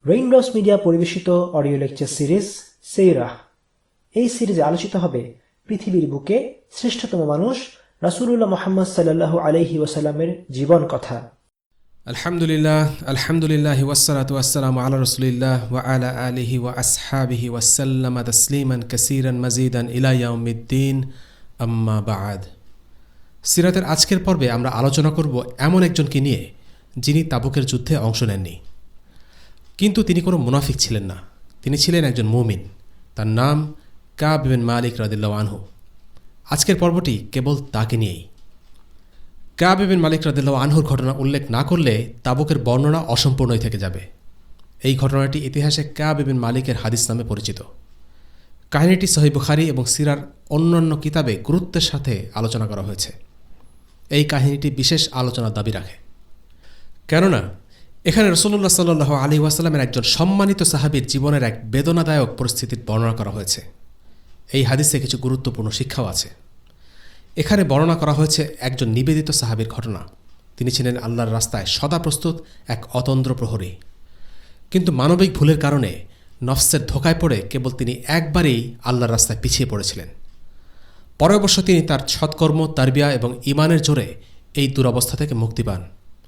Raindrops media পরিবেশিত audio lecture series সেইরাহ। এই সিরিজে আলোচিত হবে পৃথিবীর বুকে শ্রেষ্ঠতম মানুষ রাসূলুল্লাহ মুহাম্মদ সাল্লাল্লাহু আলাইহি ওয়াসাল্লামের জীবন কথা। আলহামদুলিল্লাহ ওয়াসসালাতু ওয়াসসালামু আলা রাসূলিল্লাহ ওয়া আলা আলিহি ওয়া আসহাবিহি ওয়া সাল্লামা তাসলিমান কাসীরান মাজিদান ইলা ইয়াউমিদ্দিন, আম্মা বা'দ। সিরাতের আজকের পর্বে আমরা আলোচনা করব এমন একজনকে নিয়ে যিনি তাবুকের যুদ্ধে অংশ নেননি, কিন্তু তিনি কোনো মুনাফিক ছিলেন না। তিনি ছিলেন একজন মুমিন। তার নাম কাব বিন মালিক রাদিয়াল্লাহু আনহু। আজকের পর্বটি কেবল তাকে নিয়েই। কাব বিন মালিক রাদিয়াল্লাহু আনহুর ঘটনা উল্লেখ না করলে তাবুকের বর্ণনা অসম্পূর্ণই থেকে যাবে। এই ঘটনাটি ইতিহাসে কাব বিন মালিকের হাদিস নামে পরিচিত। কাহিনীটি সহিহ বুখারী এবং সিরার অন্যান্য কিতাবে গুরুত্বের সাথে আলোচনা করা হয়েছে। এই কাহিনীটি বিশেষ আলোচনার দাবি রাখে, কেননা এখানে রাসূলুল্লাহ সাল্লাল্লাহু আলাইহি ওয়াসাল্লামের একজন সম্মানিত সাহাবীর জীবনের এক বেদনাদায়ক পরিস্থিতির বর্ণনা করা হয়েছে। এই হাদিসে কিছু গুরুত্বপূর্ণ শিক্ষাও আছে। এখানে বর্ণনা করা হয়েছে একজন নিবেদিত সাহাবীর ঘটনা। তিনি ছিলেন আল্লাহর রাস্তায় সদা প্রস্তুত এক অতন্দ্র প্রহরী, কিন্তু মানবিক ভুলের কারণে নফসের ধোকায় পড়ে কেবল তিনি একবারেই আল্লাহর রাস্তায় পিছিয়ে পড়েছিলেন। পরে অবশ্য তিনি তার সৎকর্ম, তারবিয়া এবং ঈমানের জোরে এই দুরবস্থা থেকে মুক্তি পান।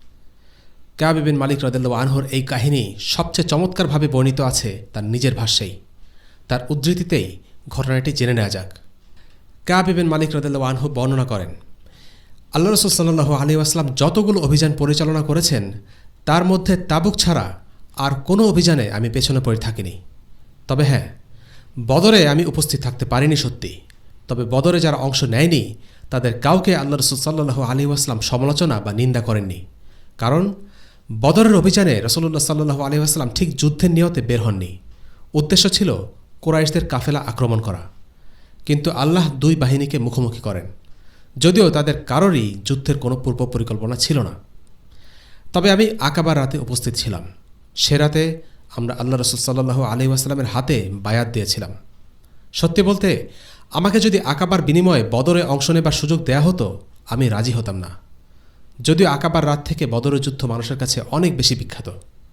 কাব বিন মালিক রাদিয়াল্লাহু আনহুর এই কাহিনী সবচেয়ে চমৎকারভাবে বর্ণিত আছে তার নিজের ভাষ্যেই। তার উদ্ধৃতিতেই ঘটনাটি জেনে নেওয়া যাক। কাব বিন মালিক রাদিয়াল্লাহু আনহু বর্ণনা করেন, আল্লাহ রাসূল সাল্লাল্লাহু আলাইহি ওয়াসাল্লাম যতগুলো অভিযান পরিচালনা করেছেন তার মধ্যে তাবুক ছাড়া আর কোনো অভিযানে আমি পেছনে পড়ে থাকিনি। তবে হ্যাঁ, বদরে আমি উপস্থিত থাকতে পারিনি সত্যি। তবে বদরে যারা অংশ নেয়নি তাদের কাউকে আল্লাহ রাসূল সাল্লাল্লাহু আলাইহি ওয়াসাল্লাম সমালোচনা বা নিন্দা করেননি, কারণ বদরের অভিযানে রাসূলুল্লাহ সাল্লাল্লাহু আলাইহি ওয়াসাল্লাম ঠিক যুদ্ধের নিয়তে বের হননি। উদ্দেশ্য ছিল কুরাইশদের কাফেলা আক্রমণ করা। কিন্তু আল্লাহ দুই বাহিনীকে মুখোমুখি করেন, যদিও তাদের কারোরই যুদ্ধের কোনো পূর্ব পরিকল্পনা ছিল না। তবে আমি আকাবার রাতে উপস্থিত ছিলাম। সে রাতে আমরা আল্লাহ রাসূল সাল্লাল্লাহু আলাইহি ওয়াসাল্লামের হাতে বায়াত দিয়েছিলাম। সত্যি বলতে আমাকে যদি আকাবার বিনিময়ে বদরে অংশ নেবার সুযোগ দেয়া হতো আমি রাজি হতাম না, যদিও আকাবার রাত থেকে বদরের যুদ্ধ মানুষের কাছে অনেক বেশি বিখ্যাত।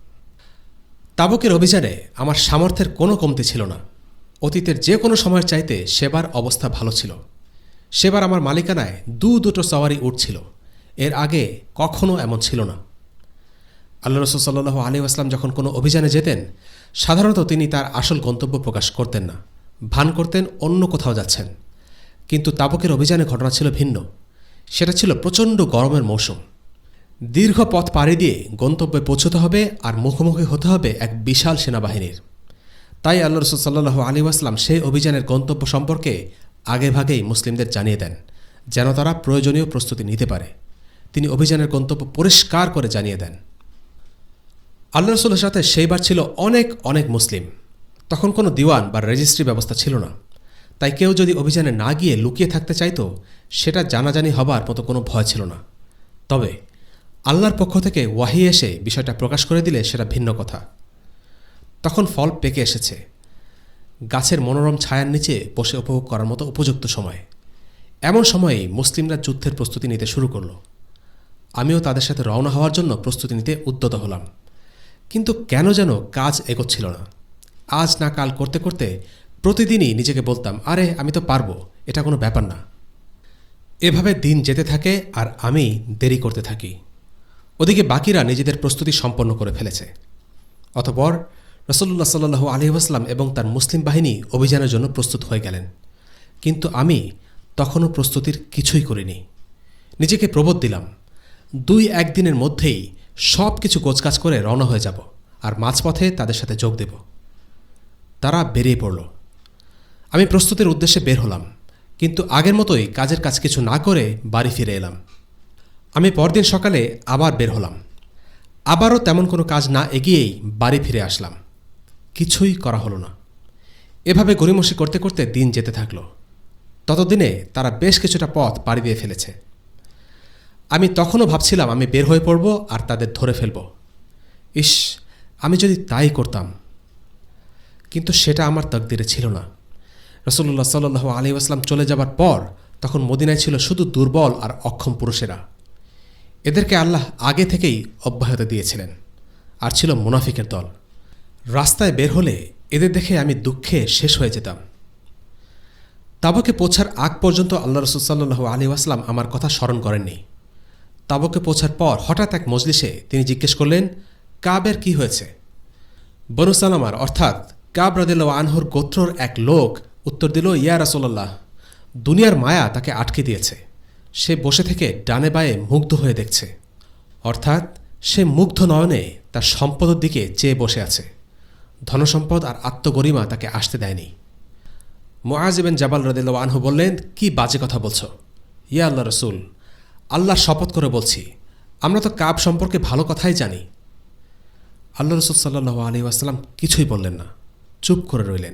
তাবুকের অভিযানে আমার সামর্থ্যের কোনো কমতি ছিল না। অতীতের যে কোনো সময়ের চাইতে সেবার অবস্থা ভালো ছিল। সেবার আমার মালিকানায় দুটো সওয়ারি উট ছিল। এর আগে কখনও এমন ছিল না। আল্লাহ রাসূল সাল্লাল্লাহু আলাইহি ওয়াসাল্লাম যখন কোনো অভিযানে যেতেন সাধারণত তিনি তার আসল গন্তব্য প্রকাশ করতেন না, ভান করতেন অন্য কোথাও যাচ্ছেন। কিন্তু তাবুকের অভিযানে ঘটনা ছিল ভিন্ন। সেটা ছিল প্রচণ্ড গরমের মৌসুম। দীর্ঘ পথ পাড়ি দিয়ে গন্তব্যে পৌঁছতে হবে আর মুখোমুখি হতে হবে এক বিশাল সেনাবাহিনীর। তাই আল্লাহ রাসূল সাল্লাল্লাহু আলাইহি ওয়াসাল্লাম সেই অভিযানের গন্তব্য সম্পর্কে আগেভাগেই মুসলিমদের জানিয়ে দেন, যেন তারা প্রয়োজনীয় প্রস্তুতি নিতে পারে। তিনি অভিযানের গন্তব্য পরিষ্কার করে জানিয়ে দেন। আল্লাহ রাসূলের সাথে সেইবার ছিল অনেক অনেক মুসলিম। তখন কোনো দিওয়ান বা রেজিস্ট্রি ব্যবস্থা ছিল না। তাই কেউ যদি অভিযানে না গিয়ে লুকিয়ে থাকতে চাইতো সেটা জানাজানি হবার মতো কোনো ভয় ছিল না। তবে আল্লাহর পক্ষ থেকে ওয়াহি এসে বিষয়টা প্রকাশ করে দিলে সেটা ভিন্ন কথা। তখন ফল পেকে এসেছে। গাছের মনোরম ছায়ার নিচে বসে উপভোগ করার মতো উপযুক্ত সময়। এমন সময়েই মুসলিমরা যুদ্ধের প্রস্তুতি নিতে শুরু করল। আমিও তাদের সাথে রওনা হওয়ার জন্য প্রস্তুতি নিতে উদ্যত হলাম। কিন্তু কেন যেন কাজ এগোচ্ছিল না। আজ না কাল করতে করতে প্রতিদিনই নিজেকে বলতাম, আরে আমি তো পারবো, এটা কোনো ব্যাপার না। এভাবে দিন যেতে থাকে আর আমি দেরি করতে থাকি। ওদিকে বাকিরা নিজেদের প্রস্তুতি সম্পন্ন করে ফেলেছে। অতঃপর রাসূলুল্লাহ সাল্লাল্লাহু আলাইহি ওয়াসাল্লাম এবং তার মুসলিম বাহিনী অভিযানের জন্য প্রস্তুত হয়ে গেলেন। কিন্তু আমি তখনও প্রস্তুতির কিছুই করিনি। নিজেকে প্রবোধ দিলাম 2-1 দিনের মধ্যেই সব কিছু গোছগাছ করে রওনা হয়ে যাব আর মাঝপথে তাদের সাথে যোগ দেব। তারা বেরিয়ে পড়ল। আমি প্রস্তুতির উদ্দেশ্যে বের হলাম, কিন্তু আগের মতোই কাজের কাজ কিছু না করে বাড়ি ফিরে এলাম। আমি পরদিন সকালে আবার বের হলাম। আবারও তেমন কোনো কাজ না এগিয়েই বাড়ি ফিরে আসলাম। কিছুই করা হলো না। এভাবে গড়িমসি করতে করতে দিন যেতে থাকলো। ততদিনে তারা বেশ কিছুটা পথ পাড়ি দিয়ে ফেলেছে। আমি তখনও ভাবছিলাম আমি বের হয়ে পড়ব আর তাদের ধরে ফেলব। ইস, আমি যদি তাই করতাম। কিন্তু সেটা আমার তাকদিরে ছিল না। রাসূলুল্লাহ সাল্লাল্লাহু আলাইহি ওয়াসাল্লাম চলে যাবার পর তখন মদিনায় ছিল শুধু দুর্বল আর অক্ষম পুরুষেরা। এদেরকে আল্লাহ আগে থেকেই অব্যাহতি দিয়েছিলেন। আর ছিল মুনাফিকের দল। রাস্তায় বের হলে এদের দেখে আমি দুঃখে শেষ হয়ে যেতাম। তাবুকে পৌঁছার আগ পর্যন্ত আল্লাহ রসুল সাল্লু আলী আসলাম আমার কথা স্মরণ করেননি। তাবুকে পৌঁছার পর হঠাৎ এক মজলিসে তিনি জিজ্ঞেস করলেন, কাবের কি হয়েছে? বনু সালামার অর্থাৎ কাব রাদিয়াল্লাহু আনহুর গোত্রর এক লোক উত্তর দিল, ইয়া রাসূলুল্লাহ, দুনিয়ার মায়া তাকে আটকে দিয়েছে। সে বসে থেকে ডানে বায়ে মুগ্ধ হয়ে দেখছে, অর্থাৎ সে মুগ্ধ নয়নে তার সম্পদের দিকে চেয়ে বসে আছে। ধনসম্পদ আর আত্মগরিমা তাকে আসতে দেয়নি। মুআজ ইবনে জাবাল রাদিয়াল্লাহু আনহু বললেন, কি বাজে কথা বলছ ইয়া আল্লাহ রসুল, আল্লাহর শপথ করে বলছি, আমরা তো কাব সম্পর্কে ভালো কথাই জানি। আল্লাহ রসুল সাল্লাল্লাহু আলাইহি ওয়াসাল্লাম কিছুই বললেন না, চুপ করে রইলেন।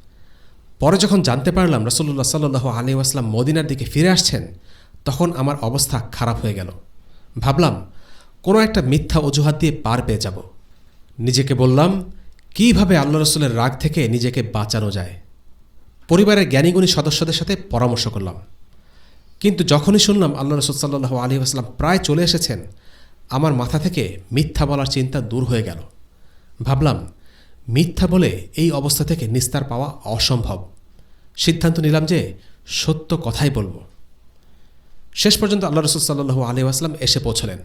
পরে যখন জানতে পারলাম রাসূলুল্লাহ সাল্লাল্লাহু আলাইহি ওয়াসাল্লাম মদিনার দিকে ফিরে আসছেন, তখন আমার অবস্থা খারাপ হয়ে গেল। ভাবলাম কোনো একটা মিথ্যা অজুহাত দিয়ে পার পেয়ে যাব। নিজেকে বললাম, কিভাবে আল্লাহ রসুলের রাগ থেকে নিজেকে বাঁচানো যায়। পরিবারের জ্ঞানীগুণী সদস্যদের সাথে পরামর্শ করলাম, কিন্তু যখনই শুনলাম আল্লাহ রসুল সাল্লাল্লাহু আলাইহি ওয়াসাল্লাম প্রায় চলে এসেছেন, আমার মাথা থেকে মিথ্যা বলার চিন্তা দূর হয়ে গেল। ভাবলাম মিথ্যা বলে এই অবস্থা থেকে নিস্তার পাওয়া অসম্ভব। সিদ্ধান্ত নিলাম যে সত্য কথাই বলবো। শেষ পর্যন্ত আল্লাহ রসুল সাল্লাল্লাহু আলাইহি ওয়াসাল্লাম এসে পৌঁছলেন।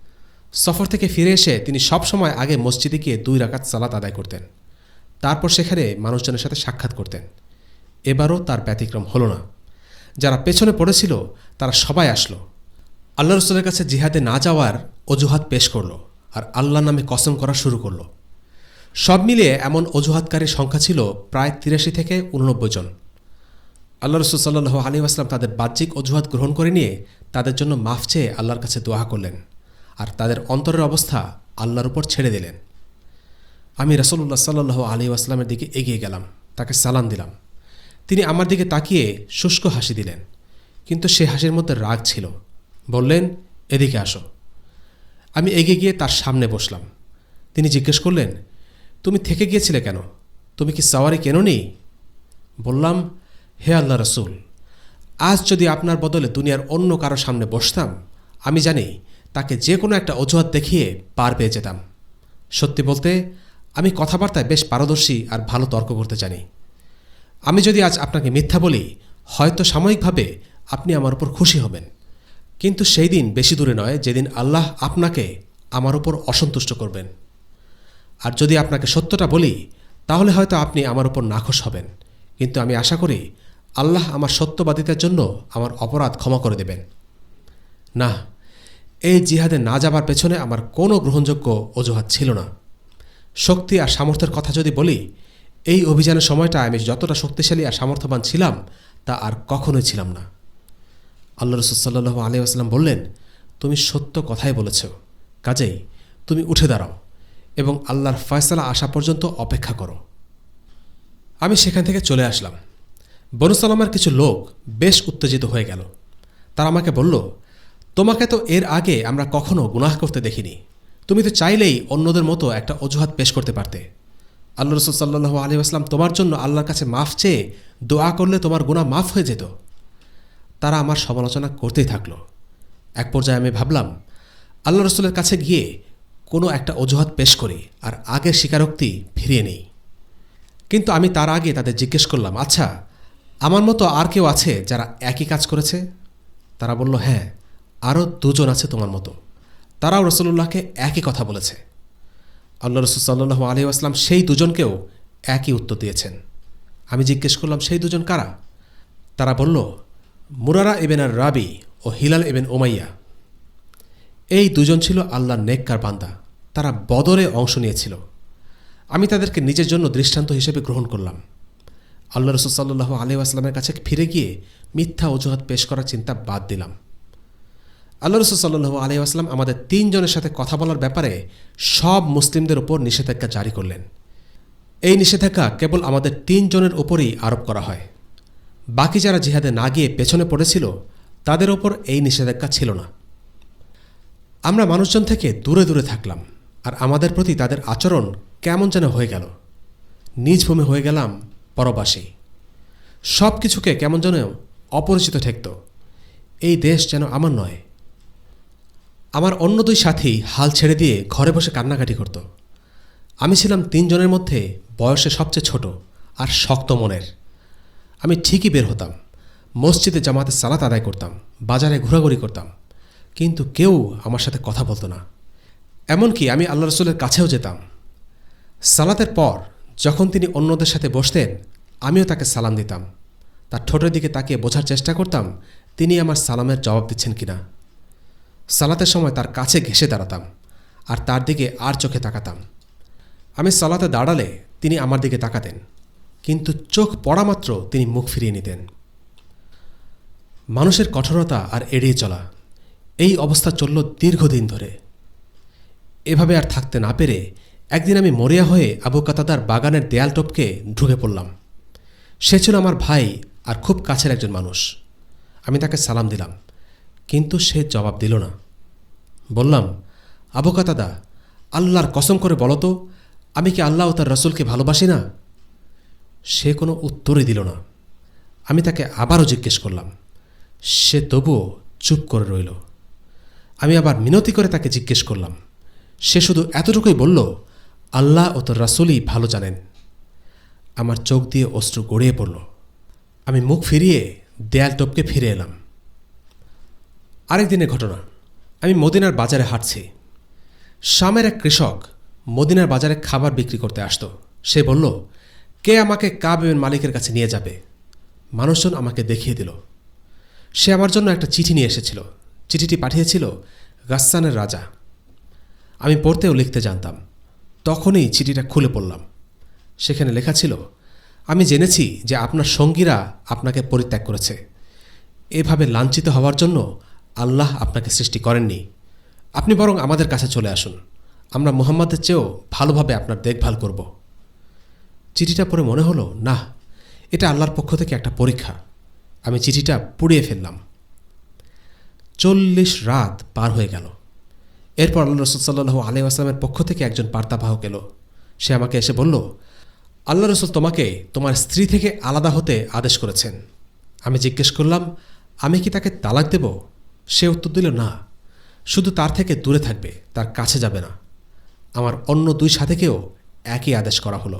সফর থেকে ফিরে এসে তিনি সবসময় আগে মসজিদে গিয়ে 2 রাকাত সালাত আদায় করতেন, তারপর সেখানে মানুষজনের সাথে সাক্ষাৎ করতেন। এবারও তার ব্যতিক্রম হলো না। যারা পেছনে পড়েছিল তারা সবাই আসলো, আল্লাহ রসুলের কাছে জিহাদে না যাওয়ার অজুহাত পেশ করলো আর আল্লাহর নামে কসম করা শুরু করলো। সব মিলিয়ে এমন অজুহাতকারীর সংখ্যা ছিল প্রায় 83 থেকে 89 জন। আল্লাহ রসুল সাল্লাল্লাহু আলাইহি ওয়াসাল্লাম তাদের বাহ্যিক অজুহাত গ্রহণ করে নিয়ে তাদের জন্য মাফ চেয়ে আল্লাহর কাছে দোয়া করলেন আর তাদের অন্তরের অবস্থা আল্লাহর উপর ছেড়ে দিলেন। আমি রাসূলুল্লাহ সাল্লাল্লাহু আলাইহি ওয়াসাল্লামের দিকে এগিয়ে গেলাম, তাকে সালাম দিলাম। তিনি আমার দিকে তাকিয়ে শুষ্ক হাসি দিলেন, কিন্তু সে হাসির মধ্যে রাগ ছিল। বললেন, এদিকে আসো। আমি এগিয়ে গিয়ে তার সামনে বসলাম। তিনি জিজ্ঞেস করলেন, তুমি থেকে গিয়েছিলে কেন? তুমি কি সাওয়ারি কেননি? বললাম, হে আল্লাহ রসুল, আজ যদি আপনার বদলে দুনিয়ার অন্য কারো সামনে বসতাম, আমি জানি তাকে যে কোনো একটা অজুহাত দেখিয়ে পার পেয়ে যেতাম। সত্যি বলতে আমি কথাবার্তায় বেশ পারদর্শী আর ভালো তর্ক করতে জানি। আমি যদি আজ আপনাকে মিথ্যা বলি, হয়তো সাময়িকভাবে আপনি আমার উপর খুশি হবেন, কিন্তু সেই দিন বেশি দূরে নয় যেদিন আল্লাহ আপনাকে আমার উপর অসন্তুষ্ট করবেন। আর যদি আপনাকে সত্যটা বলি, তাহলে হয়তো আপনি আমার উপর নাখোশ হবেন, কিন্তু আমি আশা করি আল্লাহ আমার সত্যবাদিতার জন্য আমার অপরাধ ক্ষমা করে দেবেন। না, এই জিহাদে না যাবার পেছনে আমার কোনো গ্রহণযোগ্য অজুহাত ছিল না। শক্তি আর সামর্থ্যের কথা যদি বলি, এই অভিযানের সময়টা আমি যতটা শক্তিশালী আর সামর্থ্যবান ছিলাম তা আর কখনোই ছিলাম না। আল্লাহ রসুল সাল্লাল্লাহু আলাইহি ওয়াসাল্লাম বললেন, তুমি সত্য কথাই বলেছ, কাজেই তুমি উঠে দাঁড়াও এবং আল্লাহর ফয়সালা আসা পর্যন্ত অপেক্ষা করো। আমি সেখান থেকে চলে আসলাম। বনু সালামার কিছু লোক বেশ উত্তেজিত হয়ে গেল। তারা আমাকে বলল, তোমাকে তো এর আগে আমরা কখনো গুনাহ করতে দেখিনি, তুমি তো চাইলেই অন্যদের মতো একটা অজুহাত পেশ করতে পারতে। আল্লাহ রসুল সাল্লাল্লাহু আলাইহি ওয়াসাল্লাম তোমার জন্য আল্লাহর কাছে মাফ চেয়ে দোয়া করলে তোমার গুনাহ মাফ হয়ে যেত। তারা আমার সমালোচনা করতেই থাকলো। এক পর্যায়ে আমি ভাবলাম, আল্লাহ রসুলের কাছে গিয়ে কোনো একটা অজুহাত পেশ করি আর আগের স্বীকারোক্তি ফিরিয়ে নেই। কিন্তু আমি তার আগে তাদের জিজ্ঞেস করলাম, আচ্ছা, আমার মতো আর কেউ আছে যারা একই কাজ করেছে? তারা বলল, হ্যাঁ, আরও 2 জন আছে তোমার মতো, তারাও রসুল্লাহকে একই কথা বলেছে। আল্লাহ রসুল সাল্লাল্লাহু আলাইহি ওয়াসাল্লাম সেই 2 জনকেও একই উত্তর দিয়েছেন। আমি জিজ্ঞেস করলাম, সেই 2 জন কারা? তারা বলল, মুরারা ইবেন আর রাবি ও হিলাল ইবেন উমাইয়া। এই 2 জন ছিল আল্লাহর নেককার বান্দা, তারা বদরে অংশ নিয়েছিল। আমি তাদেরকে নিজের জন্য দৃষ্টান্ত হিসেবে গ্রহণ করলাম। আল্লাহ রসুল সাল্লাল্লাহু আলাইহি ওয়াসাল্লামের কাছে ফিরে গিয়ে মিথ্যা অজুহাত পেশ করার চিন্তা বাদ দিলাম। আল্লাহ রসুল সাল্লাল্লাহু আলাইহি ওয়াসাল্লাম আমাদের 3 জনের সাথে কথা বলার ব্যাপারে সব মুসলিমদের উপর নিষেধাজ্ঞা জারি করলেন। এই নিষেধাজ্ঞা কেবল আমাদের 3 জনের উপরই আরোপ করা হয়। বাকি যারা জিহাদে না গিয়ে পেছনে পড়েছিল তাদের ওপর এই নিষেধাজ্ঞা ছিল না। আমরা মানুষজন থেকে দূরে দূরে থাকলাম আর আমাদের প্রতি তাদের আচরণ কেমন যেন হয়ে গেল। নিজ ভূমে হয়ে গেলাম পরবাসী। সব কিছুকে কেমন যেন অপরিচিত ঠেকত। এই দেশ যেন আমার নয়। আমার অন্য 2 সাথী হাল ছেড়ে দিয়ে ঘরে বসে কান্নাকাটি করত। আমি ছিলাম 3 জনের মধ্যে বয়সে সবচেয়ে ছোট আর শক্ত মনের। আমি ঠিকই বের হতাম, মসজিদে জামাতে সালাত আদায় করতাম, বাজারে ঘোরাঘুরি করতাম, কিন্তু কেউ আমার সাথে কথা বলতো না। এমনকি আমি আল্লাহ রসুলের কাছেও যেতাম। সালাতের পর যখন তিনি অন্যদের সাথে বসতেন, আমিও তাকে সালাম দিতাম। তার ঠোঁটের দিকে তাকিয়ে বোঝার চেষ্টা করতাম তিনি আমার সালামের জবাব দিচ্ছেন কিনা। সালাতের সময় তার কাছে ঘেঁষে দাঁড়াতাম আর তার দিকে আর চোখে তাকাতাম। আমি সালাতে দাঁড়ালে তিনি আমার দিকে তাকাতেন, কিন্তু চোখ পড়া মাত্র তিনি মুখ ফিরিয়ে নিতেন। মানুষের কঠোরতা আর এড়িয়ে চলা, এই অবস্থা চলল দীর্ঘদিন ধরে। এভাবে আর থাকতে না পেরে একদিন আমি মরিয়া হয়ে আবু কাতাদার বাগানের দেয়াল টপকে ঢুকে পড়লাম। সে ছিল আমার ভাই আর খুব কাছের একজন মানুষ। আমি তাকে সালাম দিলাম, কিন্তু সে জবাব দিল না। বললাম, আবু কাতাদা, আল্লাহর কসম করে বলো তো, আমি কি আল্লাহ ও তার রসুলকে ভালোবাসি না? সে কোনো উত্তরই দিল না। আমি তাকে আবারও জিজ্ঞেস করলাম, সে তবুও চুপ করে রইল। আমি আবার মিনতি করে তাকে জিজ্ঞেস করলাম। সে শুধু এতটুকুই বলল, আল্লাহ ও তার রাসূলই ভালো জানেন। আমার চোখ দিয়ে অশ্রু গড়িয়ে পড়ল। আমি মুখ ফিরিয়ে দেয়াল টপকে ফিরে এলাম। আরেক দিনের ঘটনা, আমি মদিনার বাজারে হাঁটছি। শামের এক কৃষক মদিনার বাজারে খাবার বিক্রি করতে আসতো। সে বলল, কে আমাকে কাব ইবনে মালিকের কাছে নিয়ে যাবে? মানুষজন আমাকে দেখিয়ে দিল। সে আমার জন্য একটা চিঠি নিয়ে এসেছিল। চিঠিটি পাঠিয়েছিল গাসসানের রাজা। আমি পড়তে ও লিখতে জানতাম। তখনই চিঠিটা খুলে পড়লাম। সেখানে লেখা ছিল, আমি জেনেছি যে আপনার সঙ্গীরা আপনাকে পরিত্যাগ করেছে। এভাবে লাঞ্ছিত হওয়ার জন্য আল্লাহ আপনাকে সৃষ্টি করেননি। আপনি বরং আমাদের কাছে চলে আসুন। আমরা মুহাম্মাদের চেয়েও ভালোভাবে আপনার দেখভাল করব। চিঠিটা পড়ে মনে হলো, না, এটা আল্লাহর পক্ষ থেকে একটা পরীক্ষা। আমি চিঠিটা পুড়িয়ে ফেললাম। 40 রাত পার হয়ে গেল। এরপর আল্লাহ রসুল সাল্লাল্লাহু আলাইহি ওয়াসাল্লামের পক্ষ থেকে একজন বার্তাবাহক এলো। সে আমাকে এসে বলল, আল্লাহ রসুল তোমাকে তোমার স্ত্রী থেকে আলাদা হতে আদেশ করেছেন। আমি জিজ্ঞেস করলাম, আমি কি তাকে তালাক দেব? সে উত্তর দিল, না, শুধু তার থেকে দূরে থাকবে, তার কাছে যাবে না। আমার অন্য 2 সাথীকেও একই আদেশ করা হলো।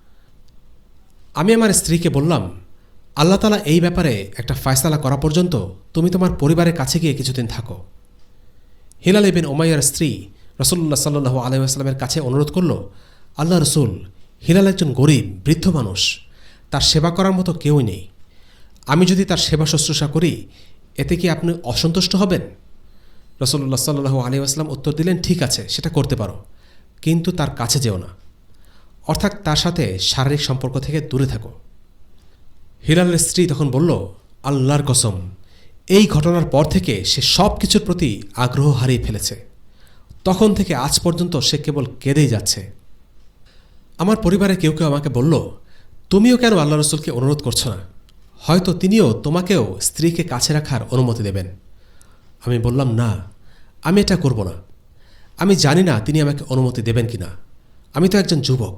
আমি আমার স্ত্রীকে বললাম, আল্লাহ তাআলা এই ব্যাপারে একটা ফয়সালা করা পর্যন্ত তুমি তোমার পরিবারের কাছে গিয়ে কিছুদিন থাকো। হিলাল ইবনে উমাইয়ার স্ত্রী রাসূলুল্লাহ সাল্লাল্লাহু আলাইহি ওয়াসাল্লামের কাছে অনুরোধ করল, আল্লাহ রসুল, হিলাল একজন গরিব বৃদ্ধ মানুষ, তার সেবা করার মতো কেউই নেই। আমি যদি তার সেবা শুশ্রূষা করি, এতে কি আপনি অসন্তুষ্ট হবেন? রাসূলুল্লাহ সাল্লাল্লাহু আলাইহি ওয়াসাল্লাম উত্তর দিলেন, ঠিক আছে, সেটা করতে পারো, কিন্তু তার কাছে যেও না, অর্থাৎ তার সাথে শারীরিক সম্পর্ক থেকে দূরে থাকো। হিলালের স্ত্রী তখন বলল, আল্লাহর কসম, এই ঘটনার পর থেকে সে সব কিছুর প্রতি আগ্রহ হারিয়ে ফেলেছে। তখন থেকে আজ পর্যন্ত সে কেবল কেঁদেই যাচ্ছে। আমার পরিবারের কেউ কেউ আমাকে বলল, তুমিও কেন আল্লাহ রসুলকে অনুরোধ করছো না? হয়তো তিনিও তোমাকেও স্ত্রীকে কাছে রাখার অনুমতি দেবেন। আমি বললাম, না, আমি এটা করব না। আমি জানি না তিনি আমাকে অনুমতি দেবেন কিনা। আমি তো একজন যুবক।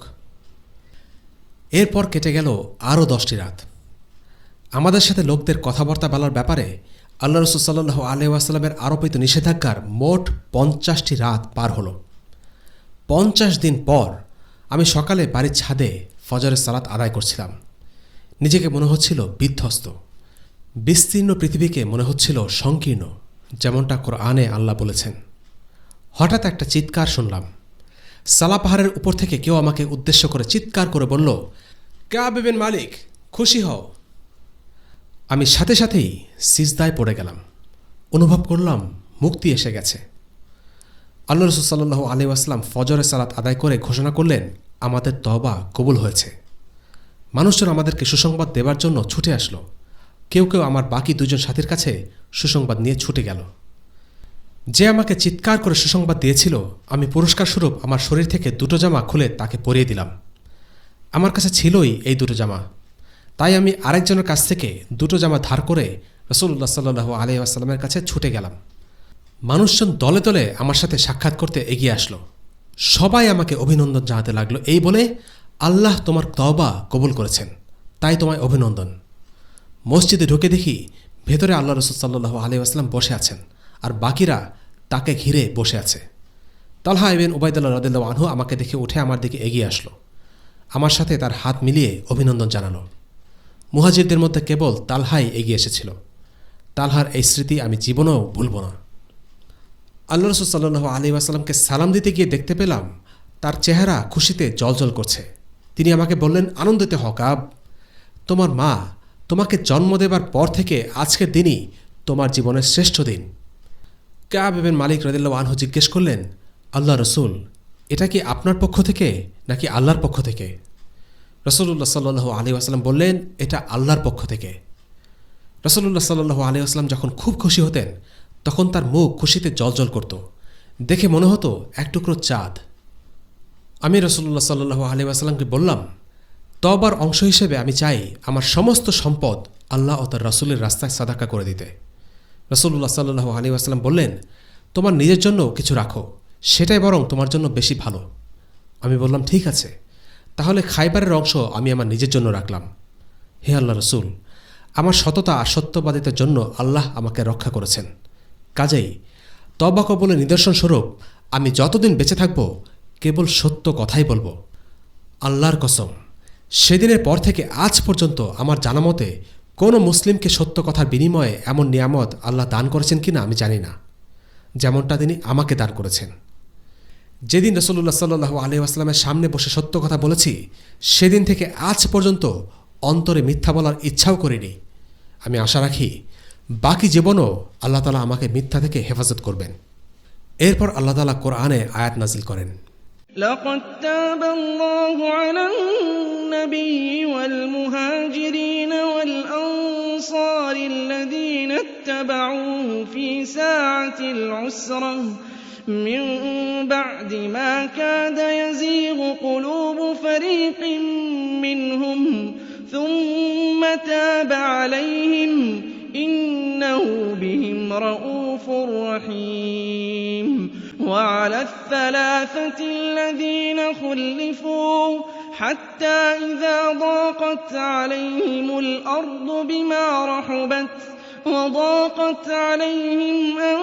এরপর কেটে গেল আরও 10টি রাত। আমাদের সাথে লোকদের কথাবার্তা বলার ব্যাপারে আল্লাহ রসুল সাল্লাল্লাহু আলাইহি ওয়াসাল্লামের আরোপিত নিষেধাজ্ঞার মোট 50টি রাত পার হলো। 50 দিন পর আমি সকালে বাড়ির ছাদে ফজরের সালাত আদায় করছিলাম। নিজেকে মনে হচ্ছিল বিধ্বস্ত। বিস্তীর্ণ পৃথিবীকে মনে হচ্ছিল সংকীর্ণ, যেমনটা কোরআনে আল্লাহ বলেছেন। হঠাৎ একটা চিৎকার শুনলাম। সালা পাহাড়ের উপর থেকে কেউ আমাকে উদ্দেশ্য করে চিৎকার করে বলল, কাব ইবনে মালিক, খুশি হও। আমি সাথে সাথেই সিজদায় পড়ে গেলাম। অনুভব করলাম মুক্তি এসে গেছে। আল্লাহ রসুল সাল্লাল্লাহু আলাইহি ওয়াসাল্লাম ফজরের সালাত আদায় করে ঘোষণা করলেন, আমাদের তওবা কবুল হয়েছে। মানুষজন আমাদেরকে সুসংবাদ দেবার জন্য ছুটে আসলো। কেউ কেউ আমার বাকি 2 জন সাথীর কাছে সুসংবাদ নিয়ে ছুটে গেল। যে আমাকে চিৎকার করে সুসংবাদ দিয়েছিল, আমি পুরস্কার স্বরূপ আমার শরীর থেকে 2টো জামা খুলে তাকে পরিয়ে দিলাম। আমার কাছে ছিলই এই 2টো জামা, তাই আমি আরেকজনের কাছ থেকে 2টো জামা ধার করে রাসূলুল্লাহ সাল্লাল্লাহু আলাইহি ওয়াসাল্লামের কাছে ছুটে গেলাম। মানুষজন দলে দলে আমার সাথে সাক্ষাৎ করতে এগিয়ে আসলো। সবাই আমাকে অভিনন্দন জানাতে লাগলো, এই বলে, আল্লাহ তোমার তওবা কবুল করেছেন, তাই তোমায় অভিনন্দন। মসজিদে ঢুকে দেখি ভেতরে আল্লাহ রসুল সাল্লাল্লাহু আলাইহি ওয়াসাল্লাম বসে আছেন আর বাকিরা তাকে ঘিরে বসে আছে। তালহা ইবনে উবাইদুল্লাহ রাদিয়াল্লাহু আনহু আমাকে দেখে উঠে আমার দিকে এগিয়ে আসলো, আমার সাথে তার হাত মিলিয়ে অভিনন্দন জানালো। মুহাজিরদের মধ্যে কেবল তালহাই এগিয়ে এসেছিল। তালহার এই স্মৃতি আমি জীবনেও ভুলব না। আল্লাহ রাসূল সাল্লাল্লাহু আলাইহি ওয়াসাল্লামকে সালাম দিতে গিয়ে দেখতে পেলাম তার চেহারা খুশিতে জ্বলজ্বল করছে। তিনি আমাকে বললেন, আনন্দিত হও কাব, তোমার মা তোমাকে জন্ম দেবার পর থেকে আজকের দিনই তোমার জীবনের শ্রেষ্ঠ দিন। কাব ইবনে মালিক রাদিয়াল্লাহু আনহু জিজ্ঞেস করলেন, আল্লাহ রসুল, এটা কি আপনার পক্ষ থেকে নাকি আল্লাহর পক্ষ থেকে? রাসূলুল্লাহ সাল্লাল্লাহু আলাইহি ওয়াসাল্লাম বললেন, এটা আল্লাহর পক্ষ থেকে। রাসূলুল্লাহ সাল্লাল্লাহু আলাইহি ওয়াসাল্লাম যখন খুব খুশি হতেন তখন তার মুখ খুশিতে জ্বলজ্বল করত, দেখে মনে হতো এক টুকরো চাঁদ। আমি রাসূলুল্লাহ সাল্লাল্লাহু আলাইহি ওয়াসাল্লামকে বললাম, তওবার অংশ হিসেবে আমি চাই আমার সমস্ত সম্পদ আল্লাহ ও তার রাসূলের রাস্তায় সাদাকা করে দিতে। রাসূলুল্লাহ সাল্লাল্লাহু আলাইহি ওয়াসাল্লাম বললেন, তোমার নিজের জন্য কিছু রাখো, সেটাই বরং তোমার জন্য বেশি ভালো। আমি বললাম, ঠিক আছে, তাহলে খাইবারের অংশ আমি আমার নিজের জন্য রাখলাম। হে আল্লাহ রসুল, আমার সততা আর সত্যবাদিতার জন্য আল্লাহ আমাকে রক্ষা করেছেন, কাজেই তওবা কবুলের নিদর্শন স্বরূপ আমি যতদিন বেঁচে থাকব কেবল সত্য কথাই বলবো। আল্লাহর কসম, সেদিনের পর থেকে আজ পর্যন্ত আমার জানামতে কোনো মুসলিমকে সত্য কথার বিনিময়ে এমন নিয়ামত আল্লাহ দান করেছেন কিনা আমি জানি না, যেমনটা তিনি আমাকে দান করেছেন। যেদিন রাসূলুল্লাহ সাল্লাল্লাহু আলাইহি ওয়াসাল্লামের সামনে বসে সত্য কথা বলেছি, সেদিন থেকে আজ পর্যন্ত অন্তরে মিথ্যা বলার ইচ্ছাও করিনি। আমি আশা রাখি বাকি জীবনও আল্লাহ তাআলা আমাকে মিথ্যা থেকে হেফাজত করবেন। এরপর আল্লাহ তাআলা কোরআনে আয়াত নাজিল করেন, لقد تاب الله على النبي والمهاجرين والأنصار الذين اتبعوه في ساعة العسرة من بعد ما كاد يزيغ قلوب فريق منهم ثم تاب عليهم إنه بهم رءوف رحيم وعلى الثلاثة الذين خلفوا حتى إذا ضاقت عليهم الأرض بما رحبت وضاقت عليهم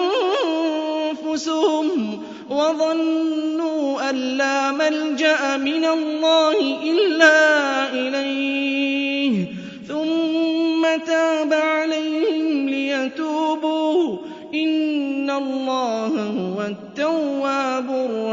أنفسهم وظنوا أن لا ملجأ من الله إلا إليه ثم تاب عليهم ليتوبوا إن الله هو التواب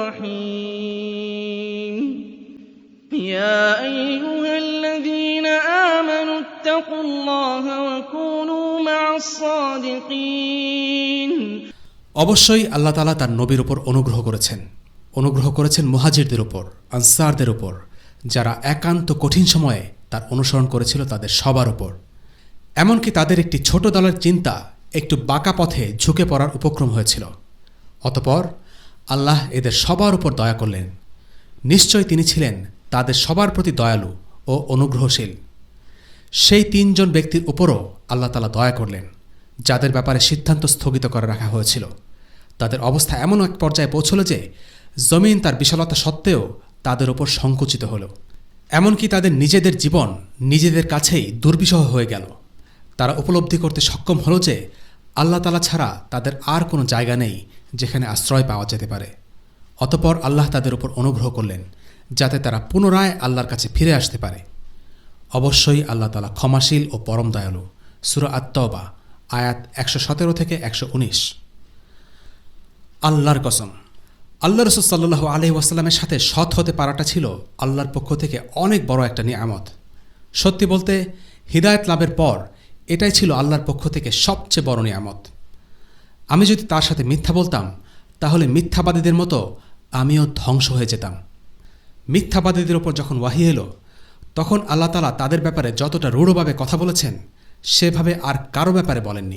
الرحيم يا أيها الذين آمنوا اتقوا الله وكونوا مع الصادقين অবশ্যই আল্লাহ তাআলা তার নবীর উপর অনুগ্রহ করেছেন মুহাজিরদের উপর, আনসারদের উপর, যারা একান্ত কঠিন সময়ে তার অনুসরণ করেছিল তাদের সবার উপর। এমনকি তাদের একটি ছোট দলের চিন্তা একটু বাঁকা পথে ঝুঁকে পড়ার উপক্রম হয়েছিল। অতঃপর আল্লাহ এদের সবার উপর দয়া করলেন। নিশ্চয় তিনি ছিলেন তাদের সবার প্রতি দয়ালু ও অনুগ্রহশীল। সেই তিনজন ব্যক্তির উপরও আল্লাহ তাআলা দয়া করলেন, যাদের ব্যাপারে সিদ্ধান্ত স্থগিত করে রাখা হয়েছিল। তাদের অবস্থা এমন এক পর্যায়ে পৌঁছল যে জমিন তার বিশালতা সত্ত্বেও তাদের উপর সংকুচিত হল। এমনকি তাদের নিজেদের জীবন নিজেদের কাছেই দুর্বিষহ হয়ে গেল। তারা উপলব্ধি করতে সক্ষম হল যে আল্লাহ তাআলা ছাড়া তাদের আর কোনো জায়গা নেই যেখানে আশ্রয় পাওয়া যেতে পারে। অতঃপর আল্লাহ তাদের উপর অনুগ্রহ করলেন যাতে তারা পুনরায় আল্লাহর কাছে ফিরে আসতে পারে। অবশ্যই আল্লাহ তাআলা ক্ষমাশীল ও পরম দয়ালু। সূরা আত-তাওবা আয়াত 117 থেকে 119। আল্লাহর কসম, আল্লাহ রাসূল সাল্লাল্লাহু আলাইহি ওয়াসাল্লামের সাথে সৎ হতে পারাটা ছিল আল্লাহর পক্ষ থেকে অনেক বড় একটা নিয়ামত। সত্যি বলতে হিদায়াত লাভের পর এটাই ছিল আল্লাহর পক্ষ থেকে সবচেয়ে বড় নিয়ামত। আমি যদি তার সাথে মিথ্যা বলতাম তাহলে মিথ্যাবাদীদের মতো আমিও ধ্বংস হয়ে যেতাম। মিথ্যাবাদীদের ওপর যখন ওয়াহি এলো তখন আল্লাহ তাআলা তাদের ব্যাপারে যতটা রূঢ়ভাবে কথা বলেছেন সেভাবে আর কারো ব্যাপারে বলেননি।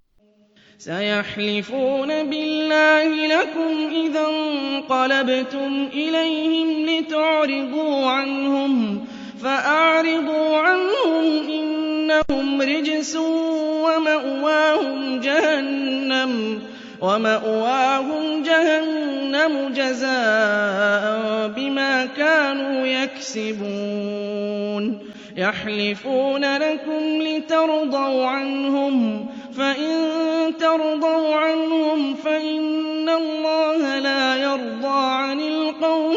سيحلفون بالله لكم إذا انقلبتم إليهم لتعرضوا عنهم فأعرضوا عنهم إنهم رجس ومأواهم جهنم جزاء بما كانوا يكسبون يحلفون لكم لترضوا عنهم فإن ترضوا عنهم فإن الله لا يرضى عن القوم